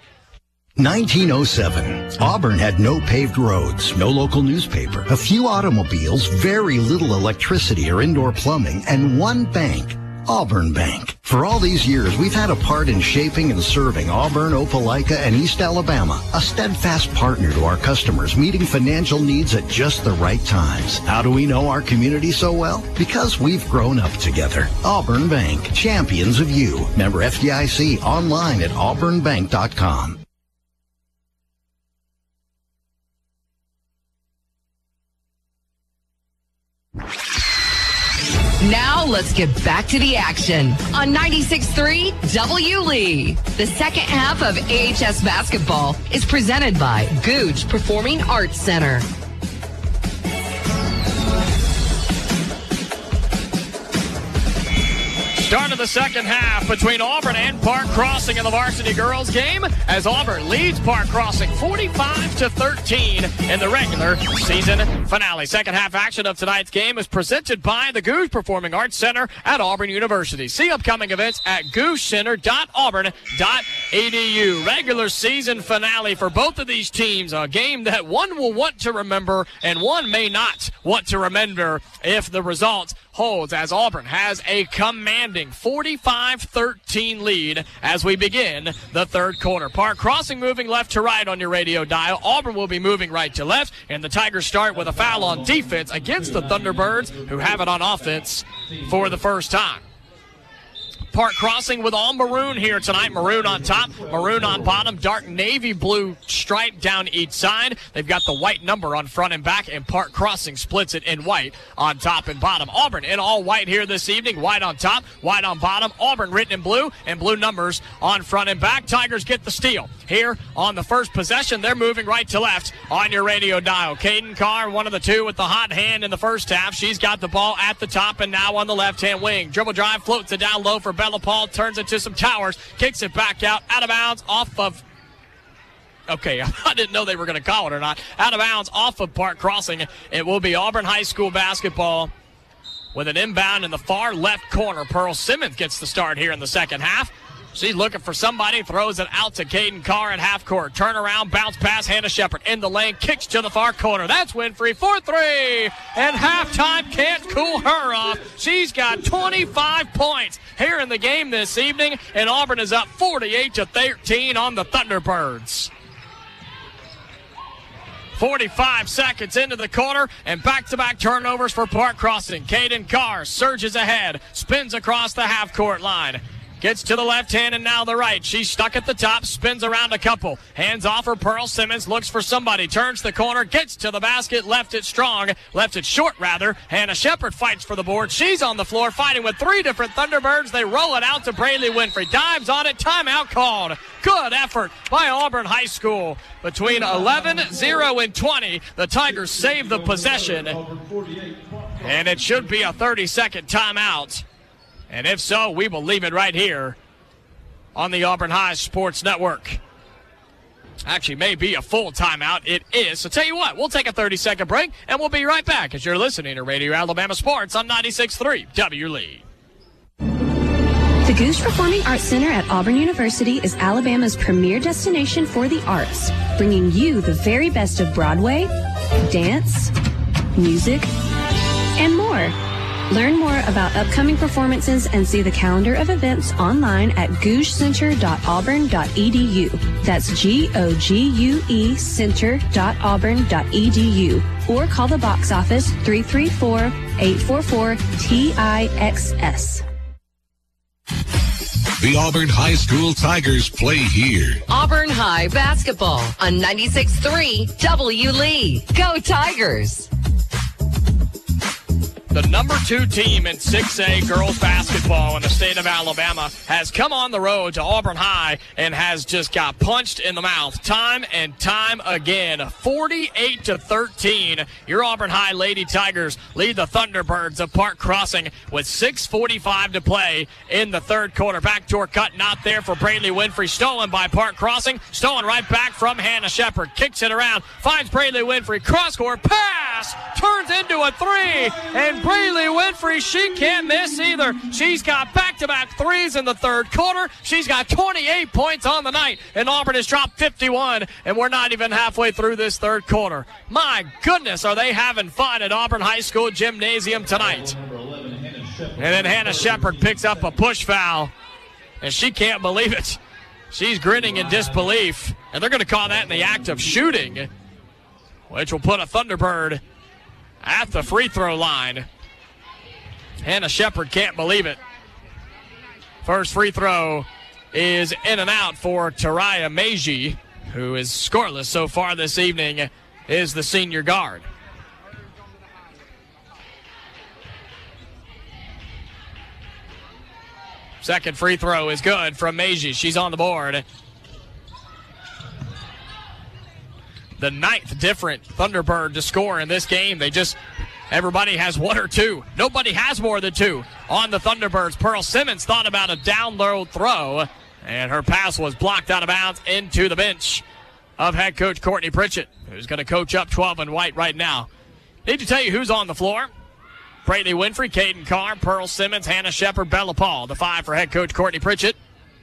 Speaker 16: 1907. Auburn had no paved roads, no local newspaper, a few automobiles, very little electricity or indoor plumbing, and one bank, Auburn Bank. For all these years, we've had a part in shaping and serving Auburn, Opelika, and East Alabama, a steadfast partner to our customers, meeting financial needs at just the right times. How do we know our community so well? Because we've grown up together. Auburn Bank, champions of you. Member FDIC, online at auburnbank.com.
Speaker 3: Now let's get back to the action on 96.3 W. Lee. The second half of AHS basketball is presented by Gooch Performing Arts Center.
Speaker 5: Start of the second half between Auburn and Park Crossing in the varsity girls game, as Auburn leads Park Crossing 45-13 in the regular season finale. Second half action of tonight's game is presented by the Gooch Performing Arts Center at Auburn University. See upcoming events at goochcenter.auburn.edu. Regular season finale for both of these teams, a game that one will want to remember and one may not want to remember if the results holds, as Auburn has a commanding 45-13 lead as we begin the third quarter. Park Crossing moving left to right on your radio dial. Auburn will be moving right to left, and the Tigers start with a foul on defense against the Thunderbirds, who have it on offense for the first time. Park Crossing with all maroon here tonight. Maroon on top, maroon on bottom, dark navy blue stripe down each side. They've got the white number on front and back, and Park Crossing splits it in white on top and bottom. Auburn in all white here this evening. White on top, white on bottom. Auburn written in blue, and blue numbers on front and back. Tigers get the steal here on the first possession. They're moving right to left on your radio dial. Caden Carr, one of the two with the hot hand in the first half. She's got the ball at the top and now on the left-hand wing. Dribble drive, floats it down low for Bella Paul, turns it to some towers, kicks it back out of bounds off of... Okay, I didn't know they were going to call it or not. Out of bounds off of Park Crossing. It will be Auburn High School basketball with an inbound in the far left corner. Pearl Simmons gets the start here in the second half. She's looking for somebody, throws it out to Caden Carr at half court. Turn around, bounce pass, Hannah Shepard in the lane, kicks to the far corner. That's Winfrey for three. And halftime can't cool her off. She's got 25 points here in the game this evening, and Auburn is up 48-13 on the Thunderbirds. 45 seconds into the quarter, and back-to-back turnovers for Park Crossing. Caden Carr surges ahead, spins across the half-court line. Gets to the left hand and now the right. She's stuck at the top, spins around a couple. Hands off for Pearl Simmons, looks for somebody, turns the corner, gets to the basket, left it short rather. Hannah Shepard fights for the board. She's on the floor fighting with three different Thunderbirds. They roll it out to Braylee Winfrey. Dives on it, timeout called. Good effort by Auburn High School. Between 11, 0, and 20, the Tigers save the possession. And it should be a 30-second timeout. And if so, we will leave it right here on the Auburn High Sports Network. Actually, may be a full timeout. It is. So tell you what, we'll take a 30-second break, and we'll be right back as you're listening to Radio Alabama Sports on 96.3 W. Lee.
Speaker 12: The Goose Performing Arts Center at Auburn University is Alabama's premier destination for the arts, bringing you the very best of Broadway, dance, music, and more. Learn more about upcoming performances and see the calendar of events online at gougecenter.auburn.edu. That's GOGUE center.auburn.edu. Or call the box office 334-844-TIXS.
Speaker 2: The Auburn High School Tigers play here.
Speaker 3: Auburn High basketball on 96.3 W. Lee. Go Tigers!
Speaker 5: The number 2 team in 6A girls basketball in the state of Alabama has come on the road to Auburn High and has just got punched in the mouth time and time again. 48-13. Your Auburn High Lady Tigers lead the Thunderbirds of Park Crossing with 6:45 to play in the third quarter. Backdoor cut not there for Braylee Winfrey. Stolen by Park Crossing. Stolen right back from Hannah Shepard. Kicks it around. Finds Braylee Winfrey. Cross-court pass. Turns into a three. And Braylee Winfrey, she can't miss either. She's got back-to-back threes in the third quarter. She's got 28 points on the night, and Auburn has dropped 51, and we're not even halfway through this third quarter. My goodness, are they having fun at Auburn High School Gymnasium tonight. And then Hannah Shepard picks up a push foul, and she can't believe it. She's grinning in disbelief, and they're going to call that in the act of shooting, which will put a Thunderbird at the free throw line. Hannah Shepard can't believe it. First free throw is in and out for Taraya Meiji, who is scoreless so far this evening, is the senior guard. Second free throw is good from Meiji. She's on the board. The 9th different Thunderbird to score in this game. Everybody has one or two. Nobody has more than two on the Thunderbirds. Pearl Simmons thought about a down low throw, and her pass was blocked out of bounds into the bench of head coach Courtney Pritchett, who's going to coach up 12 and white right now. Need to tell you who's on the floor. Braylee Winfrey, Caden Carr, Pearl Simmons, Hannah Shepard, Bella Paul. The 5 for head coach Courtney Pritchett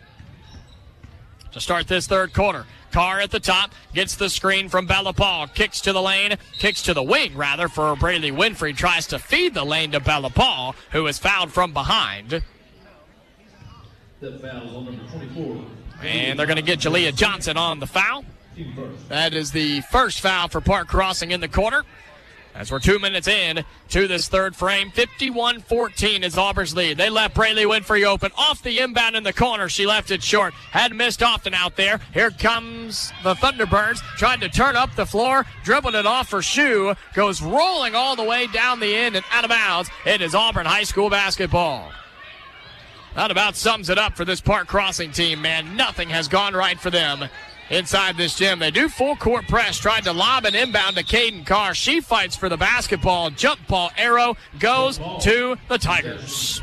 Speaker 5: to start this third quarter. Carr at the top, gets the screen from Bella Paul, kicks to the wing for Braylee Winfrey, tries to feed the lane to Bella Paul, who is fouled from behind.
Speaker 13: That foul is on number 24.
Speaker 5: And they're going to get Jalea Johnson on the foul. That is the first foul for Park Crossing in the quarter. As we're 2 minutes in to this third frame, 51-14 is Auburn's lead. They left Braylee Winfrey open off the inbound in the corner. She left it short. Had missed often out there. Here comes the Thunderbirds. Tried to turn up the floor. Dribbled it off for Shu. Goes rolling all the way down the end and out of bounds. It is Auburn High School basketball. That about sums it up for this Park Crossing team, man. Nothing has gone right for them inside this gym. They do full court press. Tried to lob an inbound to Caden Carr. She fights for the basketball. Jump ball arrow goes to the Tigers.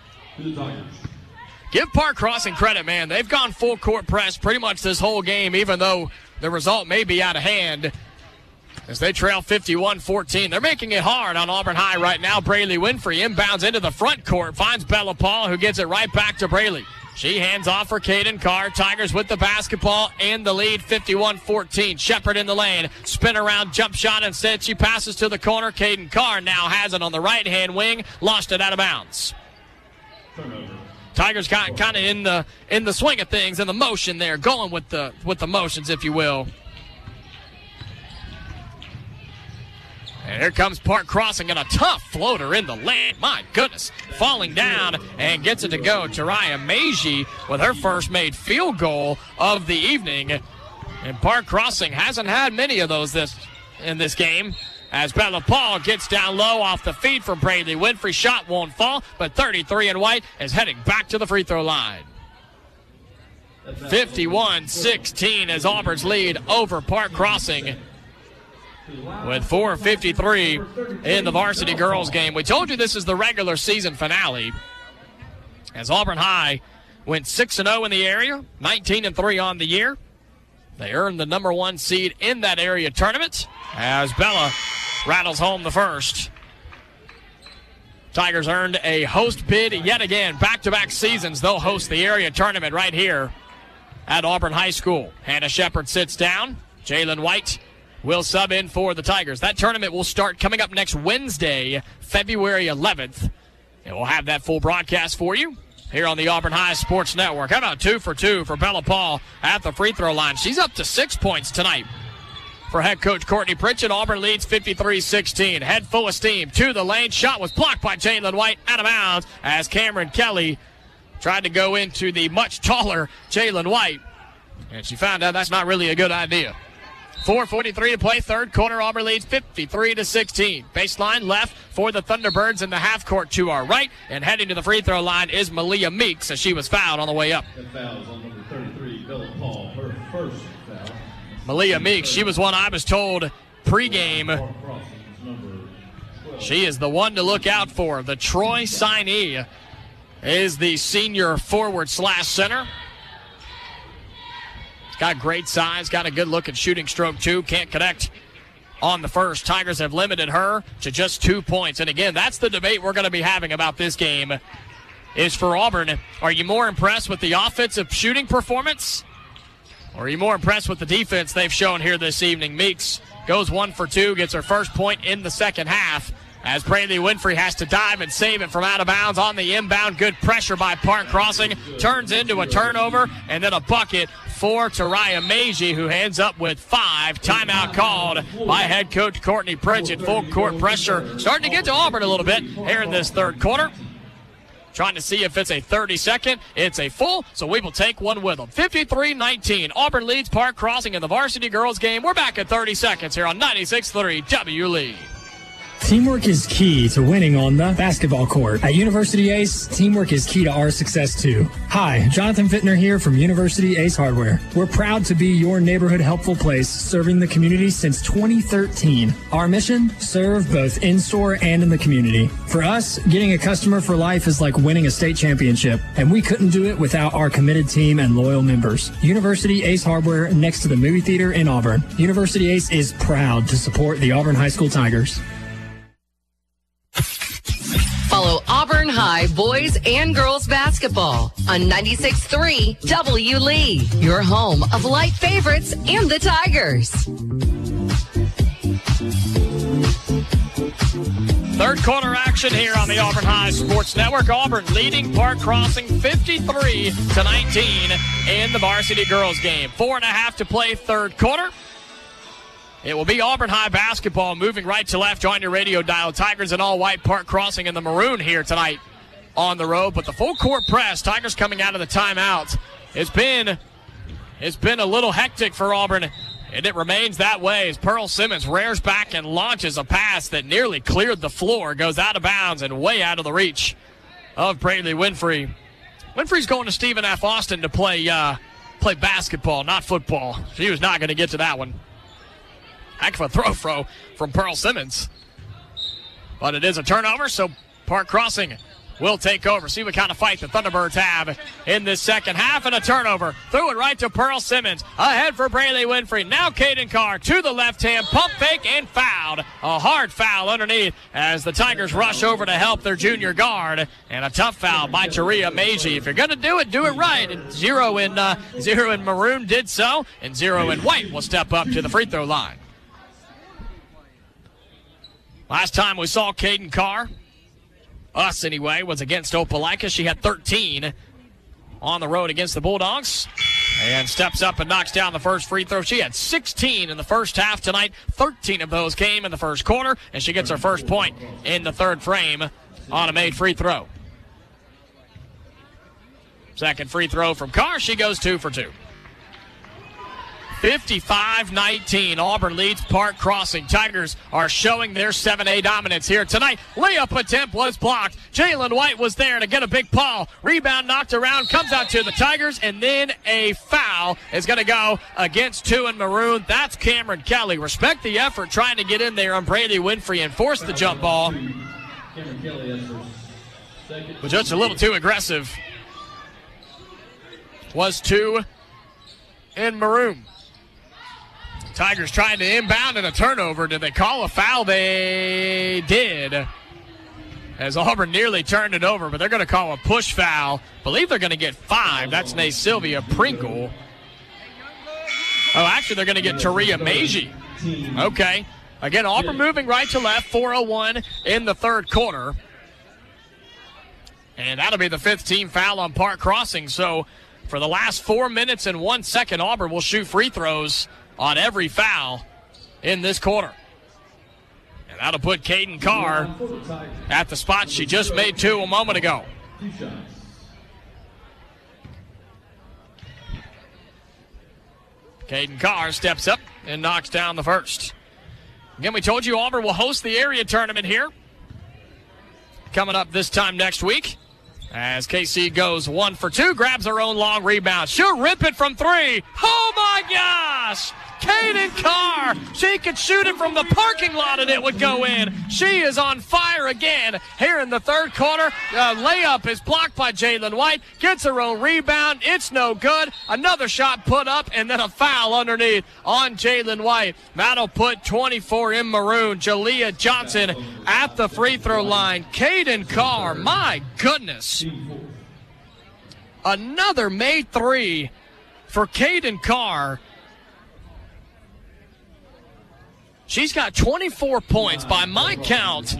Speaker 5: Give Park Crossing credit, man. They've gone full court press pretty much this whole game, even though the result may be out of hand. as they trail 51-14. They're making it hard on Auburn High right now. Braylee Winfrey inbounds into the front court, finds Bella Paul, who gets it right back to Braylee. She hands off for Caden Carr. Tigers with the basketball and the lead, 51-14. Shepard in the lane. Spin around, jump shot. Instead, she passes to the corner. Caden Carr now has it on the right-hand wing. Lost it out of bounds. Tigers kind of in the swing of things, in the motion there, going with the motions, if you will. And here comes Park Crossing and a tough floater in the lane. My goodness. Falling down and gets it to go. Tariah Meiji with her first made field goal of the evening. And Park Crossing hasn't had many of those in this game. As Bella Paul gets down low off the feed from Braylee Winfrey. Shot won't fall, but 33 in white is heading back to the free throw line. 51-16 is Auburn's lead over Park Crossing, with 4:53 in the varsity girls game. We told you this is the regular season finale, as Auburn High went 6-0 in the area, 19-3 on the year. They earned the number 1 seed in that area tournament, as Bella rattles home the first. Tigers earned a host bid yet again. Back-to-back seasons, they'll host the area tournament right here at Auburn High School. Hannah Shepard sits down. Jalen White will sub in for the Tigers. That tournament will start coming up next Wednesday, February 11th. And we'll have that full broadcast for you here on the Auburn High Sports Network. How about 2 for 2 for Bella Paul at the free throw line? She's up to 6 points tonight for head coach Courtney Pritchett. Auburn leads 53-16. Head full of steam to the lane. Shot was blocked by Jalen White, out of bounds, as Cameron Kelly tried to go into the much taller Jalen White. And she found out that's not really a good idea. 4:43 to play, third quarter. Auburn leads 53-16. Baseline left for the Thunderbirds in the half court to our right, and heading to the free throw line is Malia Meeks, as she was fouled on the way up.
Speaker 13: That foul is on number 33, Bella Paul, her first foul.
Speaker 5: Malia Meeks, she was one I was told pregame. She is the one to look out for. The Troy signee is the senior forward/center. Got great size, got a good-looking shooting stroke, too. Can't connect on the first. Tigers have limited her to just 2 points. And, again, that's the debate we're going to be having about this game, is for Auburn. Are you more impressed with the offensive shooting performance, or are you more impressed with the defense they've shown here this evening? Meeks goes 1 for 2, gets her first point in the second half, as Braylee Winfrey has to dive and save it from out of bounds on the inbound. Good pressure by Park Crossing. Turns into a turnover, and then a bucket for Tariah Meiji, who ends up with 5. Timeout called by head coach Courtney Pritchett. Full court pressure starting to get to Auburn a little bit here in this third quarter. Trying to see if it's a 30-second. It's a full, so we will take one with them. 53-19. Auburn leads Park Crossing in the varsity girls game. We're back at 30 seconds here on 96.3 W. Lee.
Speaker 14: Teamwork is key to winning on the basketball court. At University Ace, teamwork is key to our success too. Hi, Jonathan Fittner here from University Ace Hardware. We're proud to be your neighborhood helpful place, serving the community since 2013. Our mission, serve both in-store and in the community. For us, getting a customer for life is like winning a state championship, and we couldn't do it without our committed team and loyal members. University Ace Hardware, next to the movie theater in Auburn. University Ace is proud to support the Auburn High School Tigers.
Speaker 3: Follow Auburn High boys and girls basketball on 96.3 W. Lee, your home of light favorites and the Tigers.
Speaker 5: Third quarter action here on the Auburn High Sports Network. Auburn leading Park Crossing 53-19 in the varsity girls game. 4.5 to play, third quarter. It will be Auburn High basketball moving right to left on your radio dial. Tigers in all white, Park Crossing in the maroon here tonight on the road. But the full court press, Tigers coming out of the timeout. It's been a little hectic for Auburn, and it remains that way as Pearl Simmons rears back and launches a pass that nearly cleared the floor, goes out of bounds and way out of the reach of Braylee Winfrey. Winfrey's going to Stephen F. Austin to play basketball, not football. She was not going to get to that one. Heck of a throw from Pearl Simmons. But it is a turnover, so Park Crossing will take over. See what kind of fight the Thunderbirds have in this second half, and a turnover. Threw it right to Pearl Simmons. Ahead for Braylee Winfrey. Now Caden Carr to the left hand. Pump fake and fouled. A hard foul underneath as the Tigers rush over to help their junior guard. And a tough foul by Taria Meiji. If you're going to do it right. And zero in maroon did so, and zero in white will step up to the free throw line. Last time we saw Caden Carr, us anyway, was against Opelika. She had 13 on the road against the Bulldogs and steps up and knocks down the first free throw. She had 16 in the first half tonight. 13 of those came in the first quarter, and she gets her first point in the third frame on a made free throw. Second free throw from Carr. She goes 2 for 2. 55-19. Auburn leads Park Crossing. Tigers are showing their 7A dominance here tonight. Layup attempt was blocked. Jalen White was there to get a big ball. Rebound knocked around, comes out to the Tigers, and then a foul is going to go against 2 in maroon. That's Cameron Kelly. Respect the effort trying to get in there on Braylee Winfrey and force the jump ball. But just a little too aggressive. Was 2 in maroon. Tigers trying to inbound and a turnover. Did they call a foul? They did. As Auburn nearly turned it over, but they're going to call a push foul. Believe they're going to get 5. That's Sylvia Pringle. Oh, actually, they're going to get Taria Meiji. Okay. Again, Auburn moving right to left. 4:01 in the third quarter. And that'll be the 5th team foul on Park Crossing. So for the last 4 minutes and 1 second, Auburn will shoot free throws on every foul in this quarter. And that'll put Caden Carr at the spot she just made 2 a moment ago. Caden Carr steps up and knocks down the first. Again, we told you Auburn will host the area tournament here coming up this time next week. As KC goes 1 for 2, grabs her own long rebound. She'll rip it from 3. Oh, my gosh! Caden Carr. She could shoot it from the parking lot and it would go in. She is on fire again here in the third quarter. Layup is blocked by Jalen White. Gets her own rebound. It's no good. Another shot put up and then a foul underneath on Jalen White. That'll put 24 in maroon. Jalea Johnson at the free throw line. Caden Carr, my goodness. Another made 3 for Caden Carr. She's got 24 points. By my count,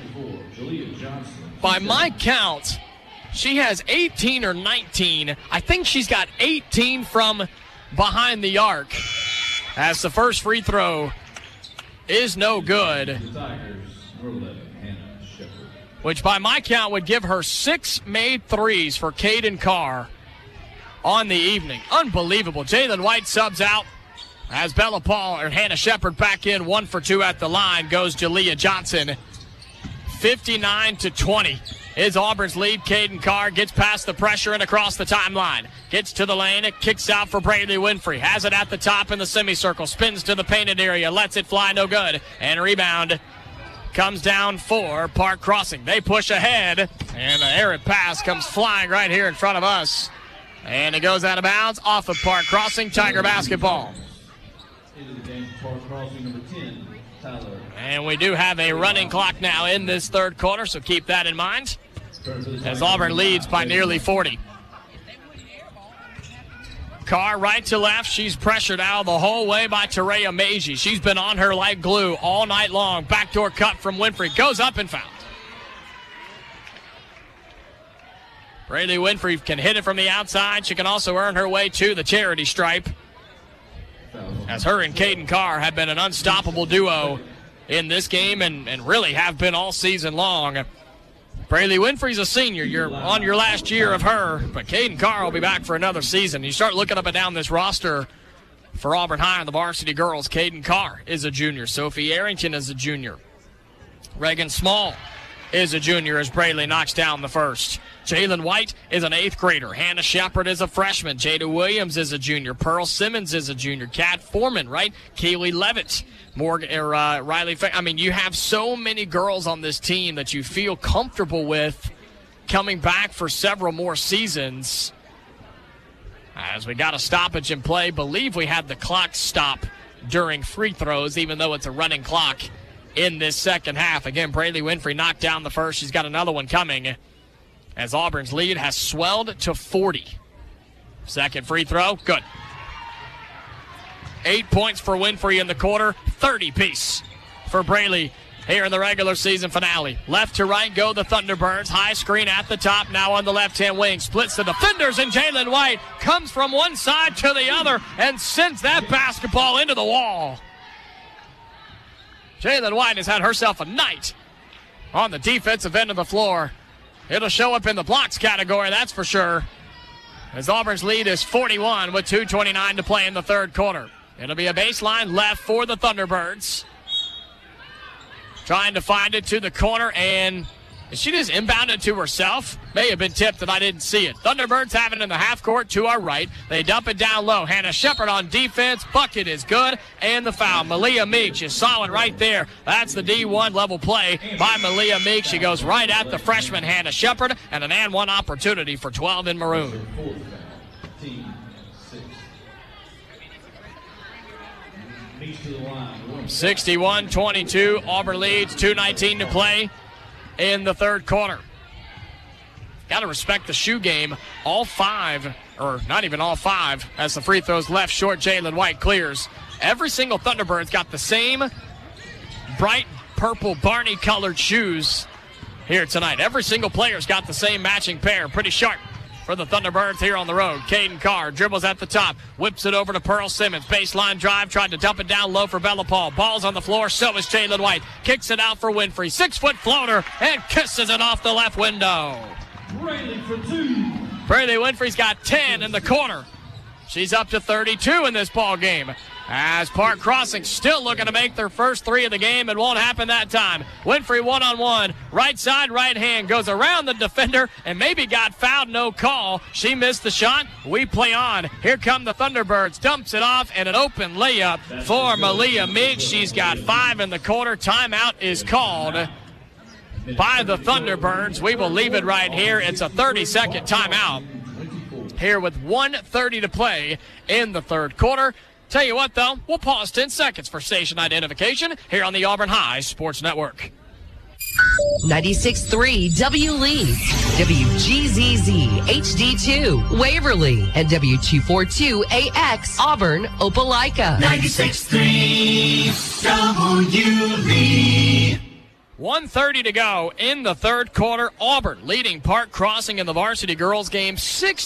Speaker 5: she has 18 or 19. I think she's got 18 from behind the arc. As the first free throw is no good, which by my count would give her 6 made 3s for Caden Carr on the evening. Unbelievable. Jalen White subs out. As Bella Paul or Hannah Shepard back in, 1 for 2 at the line goes Jalea Johnson. 59-20 is Auburn's lead. Caden Carr gets past the pressure and across the timeline. Gets to the lane. It kicks out for Braylee Winfrey. Has it at the top in the semicircle. Spins to the painted area. Lets it fly. No good. And rebound comes down for Park Crossing. They push ahead. And an errant pass comes flying right here in front of us. And it goes out of bounds off of Park Crossing. Tiger basketball. And we do have a running clock now in this third quarter, so keep that in mind as Auburn leads by nearly 40. Carr right to left. She's pressured out the whole way by Taria Meiji. She's been on her like glue all night long. Backdoor cut from Winfrey. Goes up and fouled. Braylee Winfrey can hit it from the outside. She can also earn her way to the charity stripe, as her and Caden Carr have been an unstoppable duo in this game and really have been all season long. Braylee Winfrey's a senior. You're on your last year of her, but Caden Carr will be back for another season. You start looking up and down this roster for Auburn High and the varsity girls. Caden Carr is a junior. Sophie Arrington is a junior. Reagan Small is a junior as Braylee knocks down the first. Jalen White is an 8th grader. Hannah Shepard is a freshman. Jada Williams is a junior. Pearl Simmons is a junior. Kat Foreman, right? Kaylee Levitt. Riley. I mean, you have so many girls on this team that you feel comfortable with coming back for several more seasons. As we got a stoppage in play, believe we had the clock stop during free throws, even though it's a running clock in this second half. Again, Braylee Winfrey knocked down the first. She's got another one coming as Auburn's lead has swelled to 40. Second free throw, good. 8 points for Winfrey in the quarter, 30-piece for Braylee here in the regular season finale. Left to right go the Thunderbirds. High screen at the top, now on the left-hand wing. Splits the defenders, and Jalen White comes from one side to the other and sends that basketball into the wall. Jalen White has had herself a night on the defensive end of the floor. It'll show up in the blocks category, that's for sure, as Auburn's lead is 41 with 2:29 to play in the third quarter. It'll be a baseline left for the Thunderbirds. Trying to find it to the corner, and she just inbounded to herself. May have been tipped, and I didn't see it. Thunderbirds have it in the half court to our right. They dump it down low. Hannah Shepard on defense. Bucket is good, and the foul. Malia Meeks is solid right there. That's the D1 level play by Malia Meeks. She goes right at the freshman Hannah Shepard, and an and one opportunity for 12 in maroon. 61-22, Auburn leads, 2:19 to play in the third quarter. Got to respect the shoe game. All five, or not even all five, as the free throws left short, Jalen White clears. Every single Thunderbird's got the same bright purple Barney-colored shoes here tonight. Every single player's got the same matching pair. Pretty sharp for the Thunderbirds here on the road. Caden Carr dribbles at the top, whips it over to Pearl Simmons. Baseline drive, tried to dump it down low for Bella Paul. Ball's on the floor, so is Jalen White. Kicks it out for Winfrey. 6-foot floater, and kisses it off the left window.
Speaker 13: Braylee for two.
Speaker 5: Braylee Winfrey's got 10 in the corner. She's up to 32 in this ball game. As Park Crossing still looking to make their first three of the game. It won't happen that time. Winfrey one-on-one. Right side, right hand. Goes around the defender and maybe got fouled. No call. She missed the shot. We play on. Here come the Thunderbirds. Dumps it off and an open layup for Malia Meeks. She's got 5 in the quarter. Timeout is called by the Thunderbirds. We will leave it right here. It's a 30-second timeout here with 1:30 to play in the third quarter. Tell you what, though, we'll pause 10 seconds for station identification here on the Auburn High Sports Network.
Speaker 3: 96.3 W. Lee, WGZZ HD2 Waverly, and W242AX Auburn Opelika.
Speaker 8: 96.3 W. Lee.
Speaker 5: 1:30 to go in the third quarter. Auburn leading Park Crossing in the varsity girls game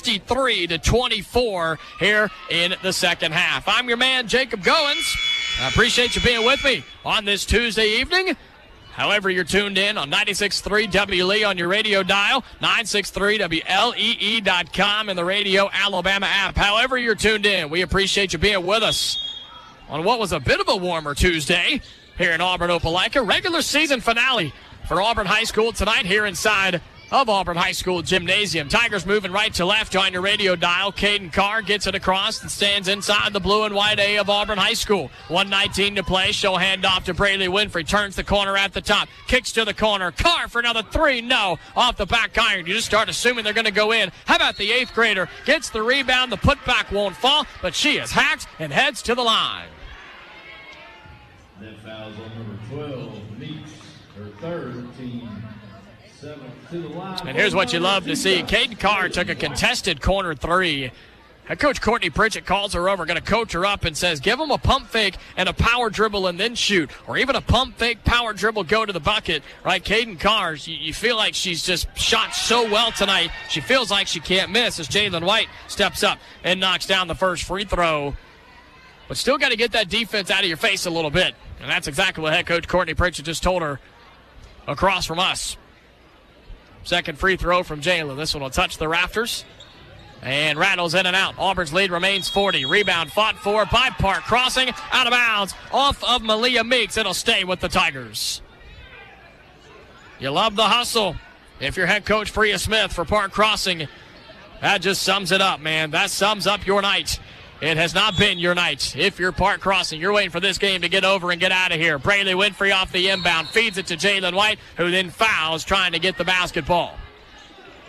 Speaker 5: 63-24 here in the second half. I'm your man, Jacob Goins. I appreciate you being with me on this Tuesday evening. However you're tuned in on 96.3 W. Lee on your radio dial, 963WLEE.com, and the Radio Alabama app. However you're tuned in, we appreciate you being with us on what was a bit of a warmer Tuesday here in Auburn Opelika. Regular season finale for Auburn High School tonight here inside of Auburn High School Gymnasium. Tigers moving right to left on your radio dial. Caden Carr gets it across and stands inside the blue and white A of Auburn High School. 1:19 to play. She'll hand off to Braylee Winfrey. Turns the corner at the top. Kicks to the corner. Carr for another three. No. Off the back iron. You just start assuming they're going to go in. How about the 8th grader? Gets the rebound. The putback won't fall, but she is hacked and heads to the line.
Speaker 13: That fouls on number 12, Meeks, her third, team 7 to the line.
Speaker 5: And here's what you love to see. Caden Carr took a contested corner three. Head coach Courtney Pritchett calls her over, going to coach her up and says, give them a pump fake and a power dribble and then shoot. Or even a pump fake, power dribble, go to the bucket. Right, Caden Carr, you feel like she's just shot so well tonight. She feels like she can't miss as Jalen White steps up and knocks down the first free throw. But still got to get that defense out of your face a little bit. And that's exactly what head coach Courtney Pritchett just told her across from us. Second free throw from Jalen. This one will touch the rafters and rattles in and out. Auburn's lead remains 40. Rebound fought for by Park Crossing. Out of bounds off of Malia Meeks. It'll stay with the Tigers. You love the hustle. If you're head coach Freya Smith for Park Crossing, that just sums it up, man. That sums up your night. It has not been your night. If you're Park Crossing, you're waiting for this game to get over and get out of here. Braylee Winfrey off the inbound, feeds it to Jalen White, who then fouls trying to get the basketball.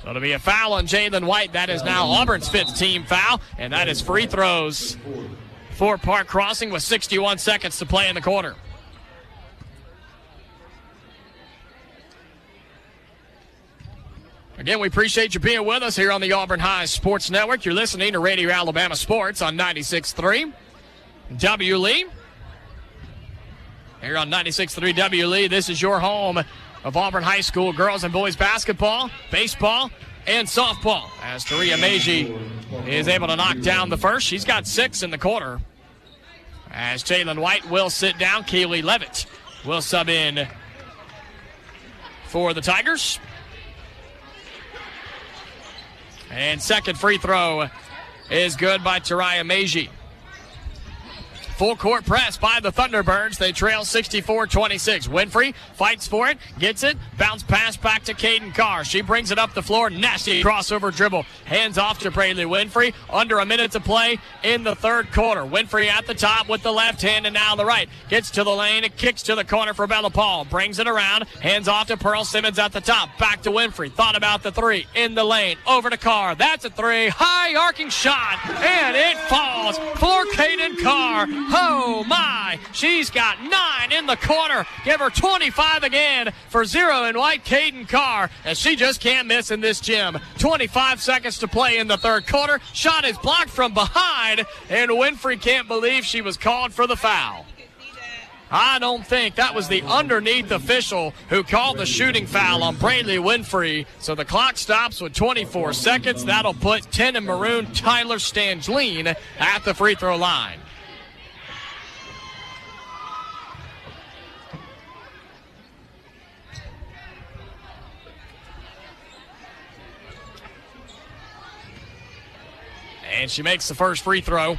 Speaker 5: So it'll be a foul on Jalen White. That is now Auburn's 5th team foul, and that is free throws for Park Crossing with 61 seconds to play in the quarter. Again, we appreciate you being with us here on the Auburn High Sports Network. You're listening to Radio Alabama Sports on 96.3 W. Lee. Here on 96.3 W. Lee, this is your home of Auburn High School girls and boys basketball, baseball, and softball. As Taria Meiji is able to knock down the first. She's got 6 in the quarter. As Jalen White will sit down, Kaylee Levitt will sub in for the Tigers. And second free throw is good by Taria Meiji. Full court press by the Thunderbirds. They trail 64-26. Winfrey fights for it, gets it, bounce pass back to Caden Carr. She brings it up the floor. Nasty crossover dribble. Hands off to Braylee Winfrey. Under a minute to play in the third quarter. Winfrey at the top with the left hand and now the right. Gets to the lane. It kicks to the corner for Bella Paul. Brings it around. Hands off to Pearl Simmons at the top. Back to Winfrey. Thought about the three. In the lane. Over to Carr. That's a three. High arcing shot. And it falls for Caden Carr. Oh, my. She's got 9 in the corner. Give her 25 again for 0 and white Caden Carr, and she just can't miss in this gym. 25 seconds to play in the third quarter. Shot is blocked from behind, and Winfrey can't believe she was called for the foul. I don't think that was the underneath official who called the shooting foul on Braylee Winfrey. So the clock stops with 24 seconds. That'll put 10 in maroon Tyler Stangeline at the free throw line. And she makes the first free throw.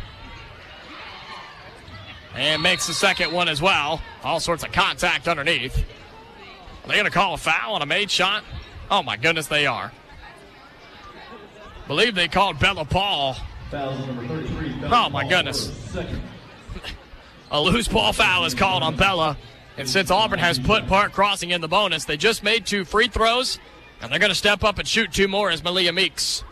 Speaker 5: And makes the second one as well. All sorts of contact underneath. Are they going to call a foul on a made shot? Oh, my goodness, they are. Believe they called Bella Paul. Oh, my goodness. A loose ball foul is called on Bella. And since Auburn has put Park Crossing in the bonus, they just made 2 free throws. And they're going to step up and shoot 2 more as Malia Meeks.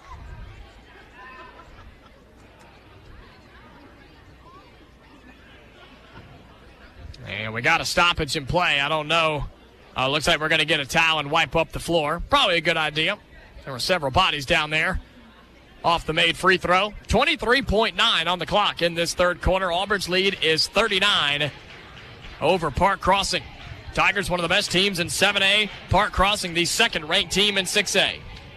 Speaker 5: And we got a stoppage in play. I don't know. Looks like we're going to get a towel and wipe up the floor. Probably a good idea. There were several bodies down there off the made free throw. 23.9 on the clock in this third quarter. Auburn's lead is 39 over Park Crossing. Tigers, one of the best teams in 7A. Park Crossing, the second-ranked team in 6A.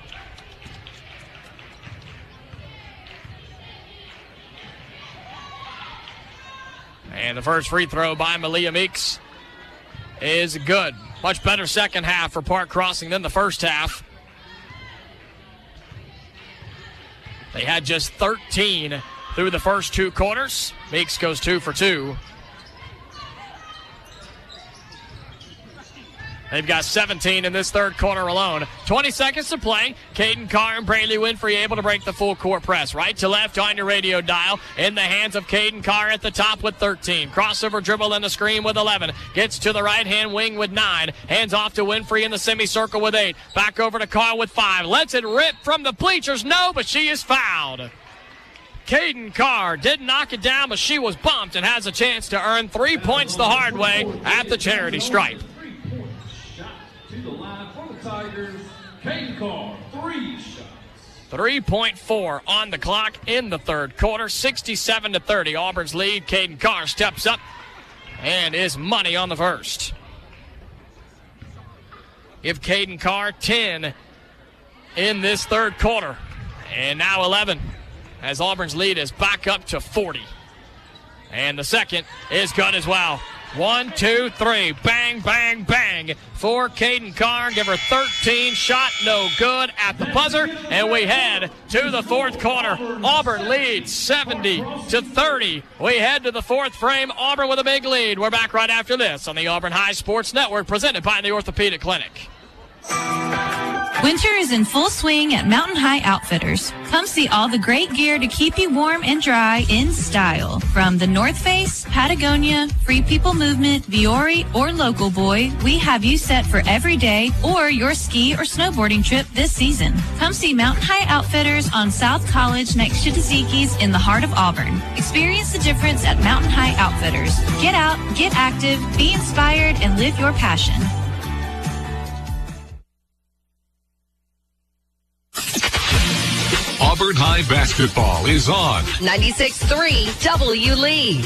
Speaker 5: And the first free throw by Malia Meeks is good. Much better second half for Park Crossing than the first half. They had just 13 through the first 2 quarters. Meeks goes 2 for 2. They've got 17 in this third quarter alone. 20 seconds to play. Caden Carr and Braylee Winfrey able to break the full court press. Right to left on your radio dial. In the hands of Caden Carr at the top with 13. Crossover dribble and the screen with 11. Gets to the right-hand wing with 9. Hands off to Winfrey in the semicircle with 8. Back over to Carr with 5. Lets it rip from the bleachers. No, but she is fouled. Caden Carr did knock it down, but she was bumped and has a chance to earn 3 points the hard way at the charity stripe.
Speaker 13: Tigers, Caden Carr, 3 shots.
Speaker 5: 3.4 on the clock in the third quarter. 67-30. Auburn's lead. Caden Carr steps up and is money on the first. Give Caden Carr 10 in this third quarter. And now 11 as Auburn's lead is back up to 40. And the second is good as well. 1, 2, 3. Bang, bang, bang for Caden Carr. Give her 13. Shot no good at the buzzer. And we head to the fourth quarter. Auburn leads 70-30. We head to the fourth frame. Auburn with a big lead. We're back right after this on the Auburn High Sports Network, presented by the Orthopedic Clinic.
Speaker 17: Winter is in full swing at Mountain High Outfitters. Come see all the great gear to keep you warm and dry in style. From the North Face, Patagonia, Free People Movement, Viore, or Local Boy, we have you set for every day or your ski or snowboarding trip this season. Come see Mountain High Outfitters on South College next to Tzatziki's in the heart of Auburn. Experience the difference at Mountain High Outfitters. Get out, get active, be inspired, and live your passion.
Speaker 2: Auburn High basketball is on
Speaker 3: 96.3 W. Lee.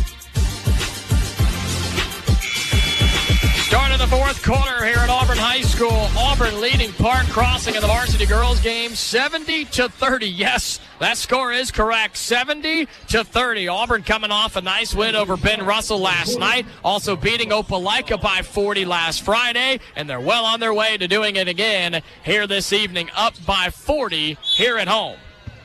Speaker 5: Start of the fourth quarter here at Auburn High School. Auburn leading Park Crossing in the varsity girls game 70-30. Yes, that score is correct. 70-30. Auburn coming off a nice win over Ben Russell last night. Also beating Opelika by 40 last Friday. And they're well on their way to doing it again here this evening, up by 40 here at home.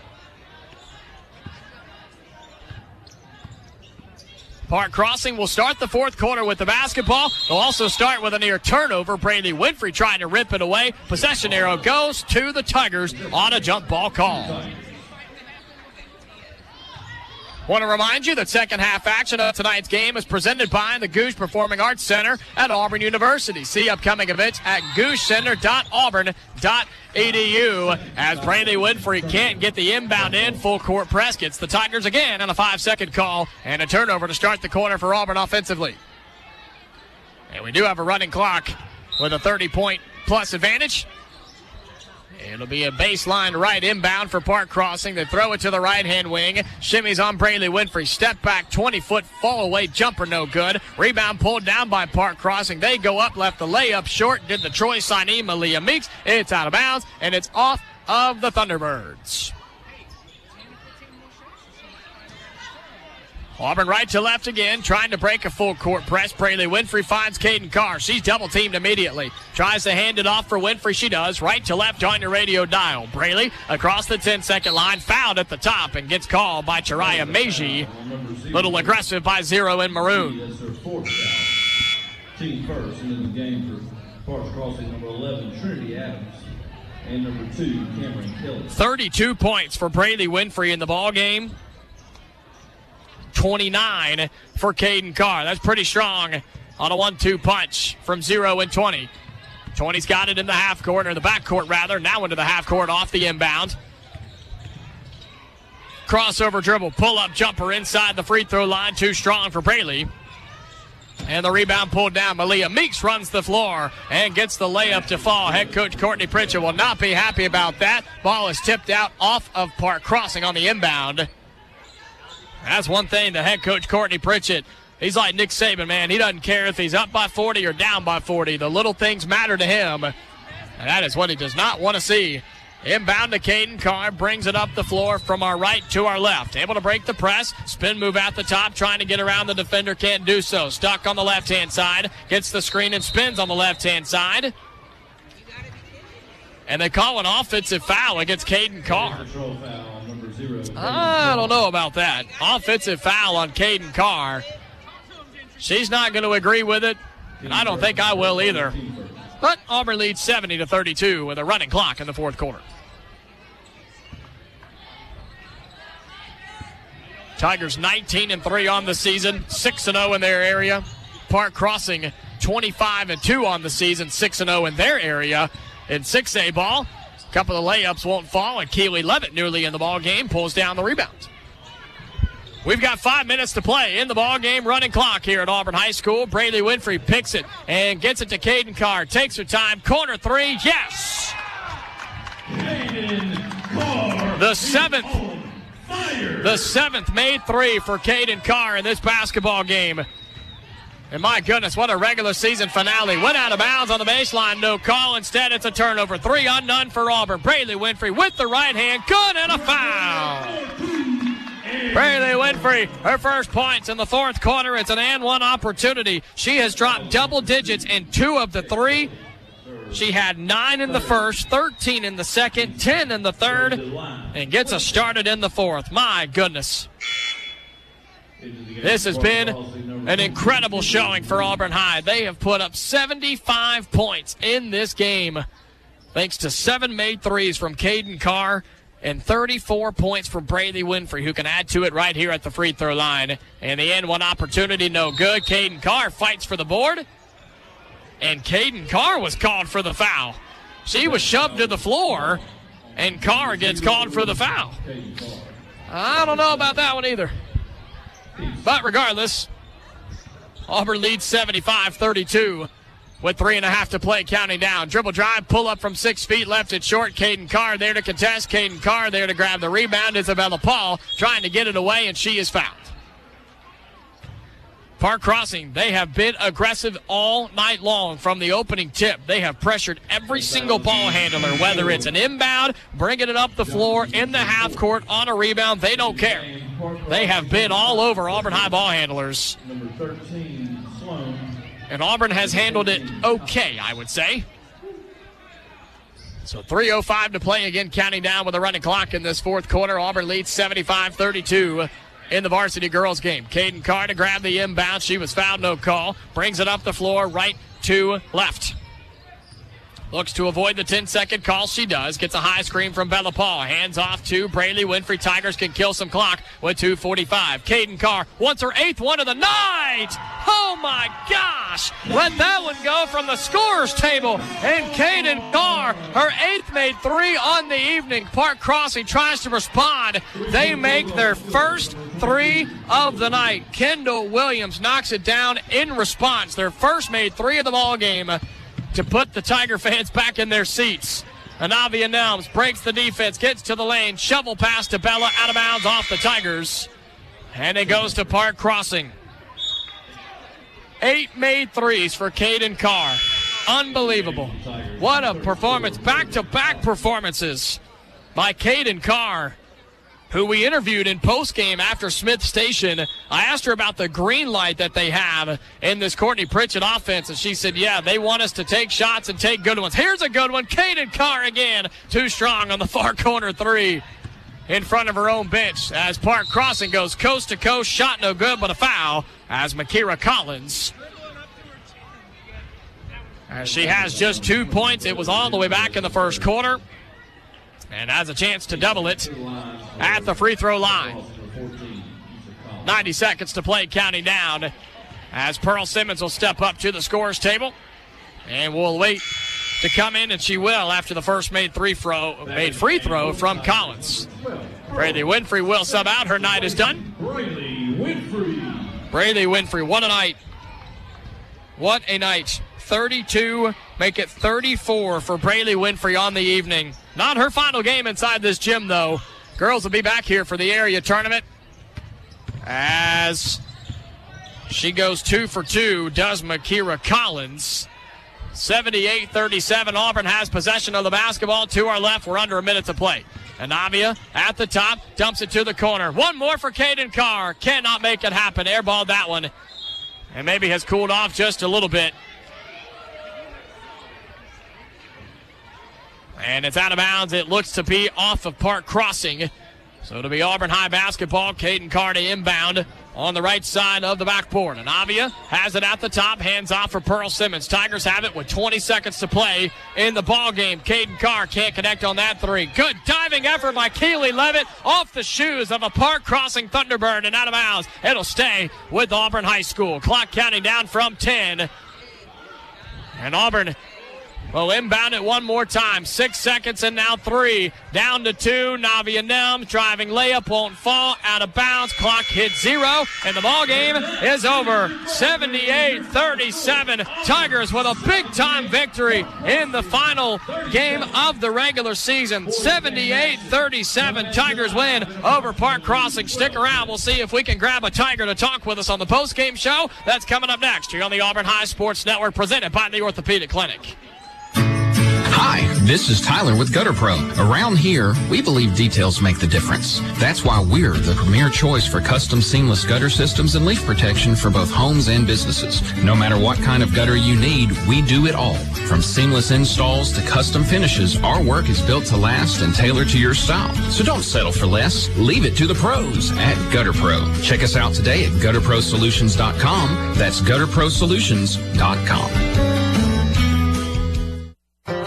Speaker 5: Park Crossing will start the fourth quarter with the basketball. They'll also start with a near turnover. Brady Winfrey trying to rip it away. Possession arrow goes to the Tigers on a jump ball call. Want to remind you that second half action of tonight's game is presented by the Gooch Performing Arts Center at Auburn University. See upcoming events at goochcenter.auburn.edu. As Brady Winfrey can't get the inbound in, full court press gets the Tigers again on a 5-second call and a turnover to start the quarter for Auburn offensively. And we do have a running clock with a 30-point plus advantage. It'll be a baseline right inbound for Park Crossing. They throw it to the right-hand wing. Shimmies on Braley Winfrey. Step back, 20-foot fall-away jumper, no good. Rebound pulled down by Park Crossing. They go up, left the layup short. Did the Troy signee, Malia Meeks. It's out of bounds, and it's off of the Thunderbirds. Auburn right to left again, trying to break a full court press. Braley Winfrey finds Caden Carr. She's double teamed immediately. Tries to hand it off for Winfrey. She does. Right to left on your radio dial. Braley across the 10-second line, fouled at the top and gets called by Chariah Meiji. Little aggressive by Zero in maroon.
Speaker 13: Team first in the game for Park Crossing, number 11, Trinity Adams, and number 2, Cameron Kelly.
Speaker 5: 32 points for Braley Winfrey in the ball game. 29 for Caden Carr. That's pretty strong on a 1-2 punch from 0 and 20. 20's got it in the half court, or the back court rather. Now into the half court off the inbound. Crossover dribble, pull-up jumper inside the free throw line. Too strong for Braley. And the rebound pulled down. Malia Meeks runs the floor and gets the layup to fall. Head coach Courtney Pritchett will not be happy about that. Ball is tipped out off of Park Crossing on the inbound. That's one thing the head coach Courtney Pritchett, he's like Nick Saban, man. He doesn't care if he's up by 40 or down by 40. The little things matter to him. And that is what he does not want to see. Inbound to Caden Carr, brings it up the floor from our right to our left. Able to break the press, spin move at the top, trying to get around the defender, can't do so. Stuck on the left-hand side, gets the screen and spins on the left-hand side. And they call an offensive foul against Caden Carr. I don't know about that. Offensive foul on Caden Carr. She's not going to agree with it, and I don't think I will either. But Auburn leads 70-32 with a running clock in the fourth quarter. Tigers 19-3 on the season, 6-0 in their area. Park Crossing 25-2 on the season, 6-0 in their area. In 6A ball, a couple of layups won't fall, and Keely Levitt, newly in the ball game, pulls down the rebound. We've got 5 minutes to play in the ball game. Running clock here at Auburn High School. Braley Winfrey picks it and gets it to Caden Carr. Takes her time. Corner three. Yes! The seventh made three for Caden Carr in this basketball game. And my goodness, what a regular season finale. Went out of bounds on the baseline, no call. Instead, it's a turnover. 3 on none for Auburn. Braley Winfrey with the right hand. Good, and a foul. Braley Winfrey, her first points in the fourth quarter. It's an and one opportunity. She has dropped double digits in 2 of the 3. She had 9 in the first, 13 in the second, 10 in the third, and gets us started in the fourth. My goodness. This has been an incredible showing for Auburn High. They have put up 75 points in this game. thanks to 7 made threes from Caden Carr and 34 points from Brady Winfrey, who can add to it right here at the free throw line. In the end, one opportunity, no good. Caden Carr fights for the board, and Caden Carr was called for the foul. She was shoved to the floor, and Carr gets called for the foul. I don't know about that one either. But regardless, Auburn leads 75-32 with 3.5 to play, counting down. Dribble drive, pull up from 6 feet, left it short. Caden Carr there to contest. Caden Carr there to grab the rebound. Isabella Paul trying to get it away, and she is fouled. Park Crossing, they have been aggressive all night long from the opening tip. They have pressured every single ball handler, whether it's an inbound, bringing it up the floor, in the half court, on a rebound. They don't care. They have been all over Auburn High ball handlers.
Speaker 13: Number 13, Sloan.
Speaker 5: And Auburn has handled it okay, I would say. So 3:05 to play, again counting down with a running clock in this fourth quarter. Auburn leads 75-32 in the varsity girls game. Caden Carr to grab the inbound. She was fouled, no call. Brings it up the floor, right to left. Looks to avoid the 10-second call. She does. Gets a high screen from Bella Paul. Hands off to Braylee Winfrey. Tigers can kill some clock with 2:45. Caden Carr wants her 8th one of the night. Oh, my gosh. Let that one go from the scorer's table. And Caden Carr, her 8th made 3 on the evening. Park Crossing tries to respond. They make their first 3 of the night. Kendall Williams knocks it down in response. Their first made 3 of the ball game, to put the Tiger fans back in their seats. Anavia Nelms breaks the defense, gets to the lane, shovel pass to Bella, out of bounds off the Tigers. And it goes to Park Crossing. 8 made 3s for Caden Carr. Unbelievable. What a performance. Back-to-back performances by Caden Carr, who we interviewed in postgame after Smith Station. I asked her about the green light that they have in this Courtney Pritchett offense, and she said, yeah, they want us to take shots and take good ones. Here's a good one. Caden Carr again, too strong on the far corner 3 in front of her own bench as Park Crossing goes coast to coast. Shot no good, but a foul as Makira Collins. She has just 2 points. It was all the way back in the first quarter, and has a chance to double it at the free throw line. 90 seconds to play, counting down, as Pearl Simmons will step up to the scorer's table, and we'll wait to come in, and she will after the first made free throw from Collins. Brady Winfrey will sub out. Her night is done.
Speaker 13: Braylee
Speaker 5: Winfrey, what a night. What a night. 32, make it 34 for Braylee Winfrey on the evening. Not her final game inside this gym, though. Girls will be back here for the area tournament as she goes 2 for 2, does Makira Collins. 78-37, Auburn has possession of the basketball. To our left, we're under a minute to play. Anavia at the top, dumps it to the corner. One more for Caden Carr. Cannot make it happen. Airballed that one, and maybe has cooled off just a little bit. And it's out of bounds. It looks to be off of Park Crossing. So it'll be Auburn High basketball. Caden Carr to inbound on the right side of the backboard. And Avia has it at the top. Hands off for Pearl Simmons. Tigers have it with 20 seconds to play in the ball game. Caden Carr can't connect on that 3. Good diving effort by Keely Levitt off the shoes of a Park Crossing Thunderbird and out of bounds. It'll stay with Auburn High School. Clock counting down from 10. And Auburn will inbound it one more time. 6 seconds and now 3. Down to 2. Navia Nelms driving layup, won't fall. Out of bounds. Clock hits 0. And the ball game is over. 78-37. Tigers with a big-time victory in the final game of the regular season. 78-37. Tigers win over Park Crossing. Stick around. We'll see if we can grab a Tiger to talk with us on the post-game show. That's coming up next here on the Auburn High Sports Network, presented by the Orthopedic Clinic.
Speaker 6: Hi, this is Tyler with Gutter Pro. Around here, we believe details make the difference. That's why we're the premier choice for custom seamless gutter systems and leak protection for both homes and businesses. No matter what kind of gutter you need, we do it all. From seamless installs to custom finishes, our work is built to last and tailored to your style. So don't settle for less. Leave it to the pros at Gutter Pro. Check us out today at gutterprosolutions.com. That's gutterprosolutions.com.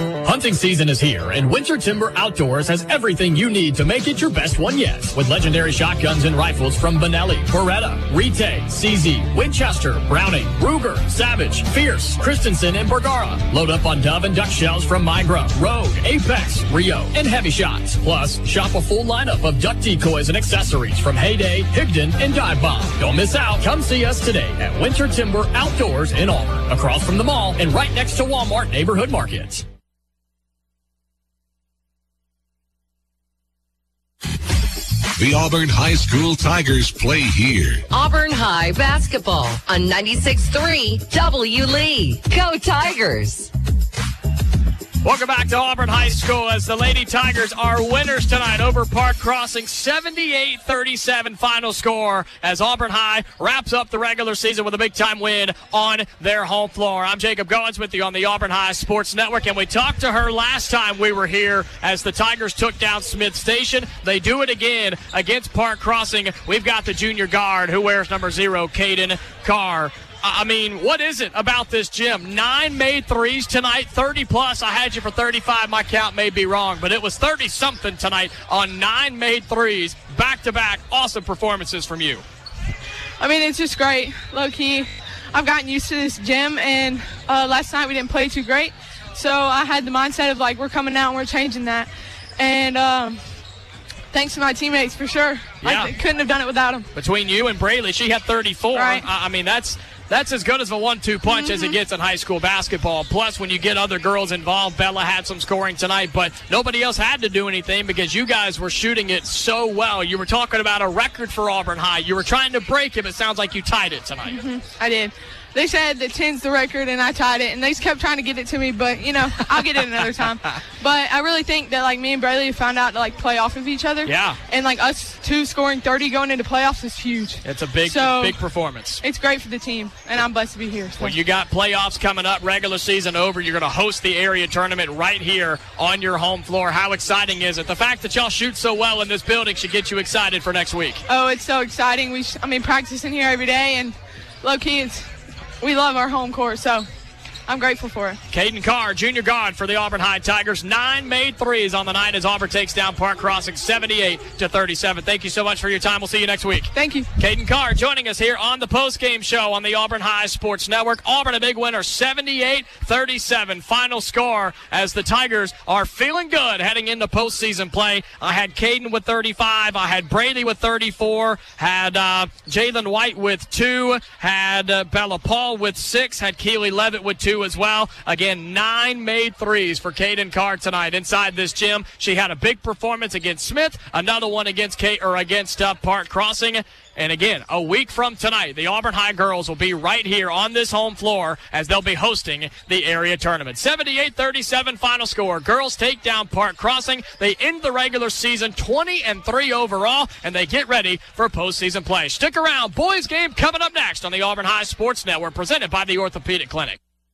Speaker 7: Hunting season is here, and Winter Timber Outdoors has everything you need to make it your best one yet. With legendary shotguns and rifles from Benelli, Beretta, Rite, CZ, Winchester, Browning, Ruger, Savage, Fierce, Christensen, and Bergara. Load up on dove and duck shells from Migra, Rogue, Apex, Rio, and Heavy Shots. Plus, shop a full lineup of duck decoys and accessories from Heyday, Higdon, and Dive Bomb. Don't miss out. Come see us today at Winter Timber Outdoors in Auburn, across from the mall and right next to Walmart Neighborhood Market.
Speaker 2: The Auburn High School Tigers play here.
Speaker 3: Auburn High basketball on 96.3 W. Lee. Go Tigers!
Speaker 5: Welcome back to Auburn High School as the Lady Tigers are winners tonight over Park Crossing. 78-37 final score as Auburn High wraps up the regular season with a big-time win on their home floor. I'm Jacob Goins with you on the Auburn High Sports Network, and we talked to her last time we were here as the Tigers took down Smith Station. They do it again against Park Crossing. We've got the junior guard who wears number 0, Caden Carr. I mean, what is it about this gym? 9 made threes tonight, 30-plus. I had you for 35. My count may be wrong, but it was 30-something tonight on 9 made threes, back-to-back. Awesome performances from you.
Speaker 19: I mean, it's just great, low-key. I've gotten used to this gym, and last night we didn't play too great. So I had the mindset of, like, we're coming out and we're changing that. And thanks to my teammates, for sure.
Speaker 5: Yeah.
Speaker 19: I couldn't have done it without them.
Speaker 5: Between you and Braley, she had 34.
Speaker 19: Right.
Speaker 5: I mean, that's as good as a 1-2 punch as it gets in high school basketball. Plus, when you get other girls involved, Bella had some scoring tonight, but nobody else had to do anything because you guys were shooting it so well. You were talking about a record for Auburn High. You were trying to break it, but it sounds like you tied it tonight.
Speaker 19: I did. They said that 10's the record, and I tied it, and they just kept trying to get it to me, but, you know, I'll get it another time. But I really think that, like, me and Braley found out to, like, play off of each other.
Speaker 5: Yeah.
Speaker 19: And, like, us two scoring 30 going into playoffs is huge.
Speaker 5: It's a big performance.
Speaker 19: It's great for the team, and I'm blessed to be here. So.
Speaker 5: Well, you got playoffs coming up, regular season over. You're going to host the area tournament right here on your home floor. How exciting is it? The fact that y'all shoot so well in this building should get you excited for next week.
Speaker 19: Oh, it's so exciting. Practicing here every day, and low-key, we love our home court, so I'm grateful for it.
Speaker 5: Caden Carr, junior guard for the Auburn High Tigers. 9 made threes on the night as Auburn takes down Park Crossing 78-37. Thank you so much for your time. We'll see you next week.
Speaker 19: Thank you.
Speaker 5: Caden Carr joining us here on the postgame show on the Auburn High Sports Network. Auburn a big winner, 78-37 final score as the Tigers are feeling good heading into postseason play. I had Caden with 35. I had Brady with 34. Had Jalen White with 2. Had Bella Paul with 6. Had Keely Levitt with 2 as well. Again, 9 made threes for Caden Carr tonight inside this gym. She had a big performance against Smith, another one against Park Crossing. And again, a week from tonight, the Auburn High girls will be right here on this home floor as they'll be hosting the area tournament. 78-37 final score. Girls take down Park Crossing. They end the regular season 20-3 overall, and they get ready for postseason play. Stick around. Boys game coming up next on the Auburn High Sports Network, presented by the Orthopedic Clinic.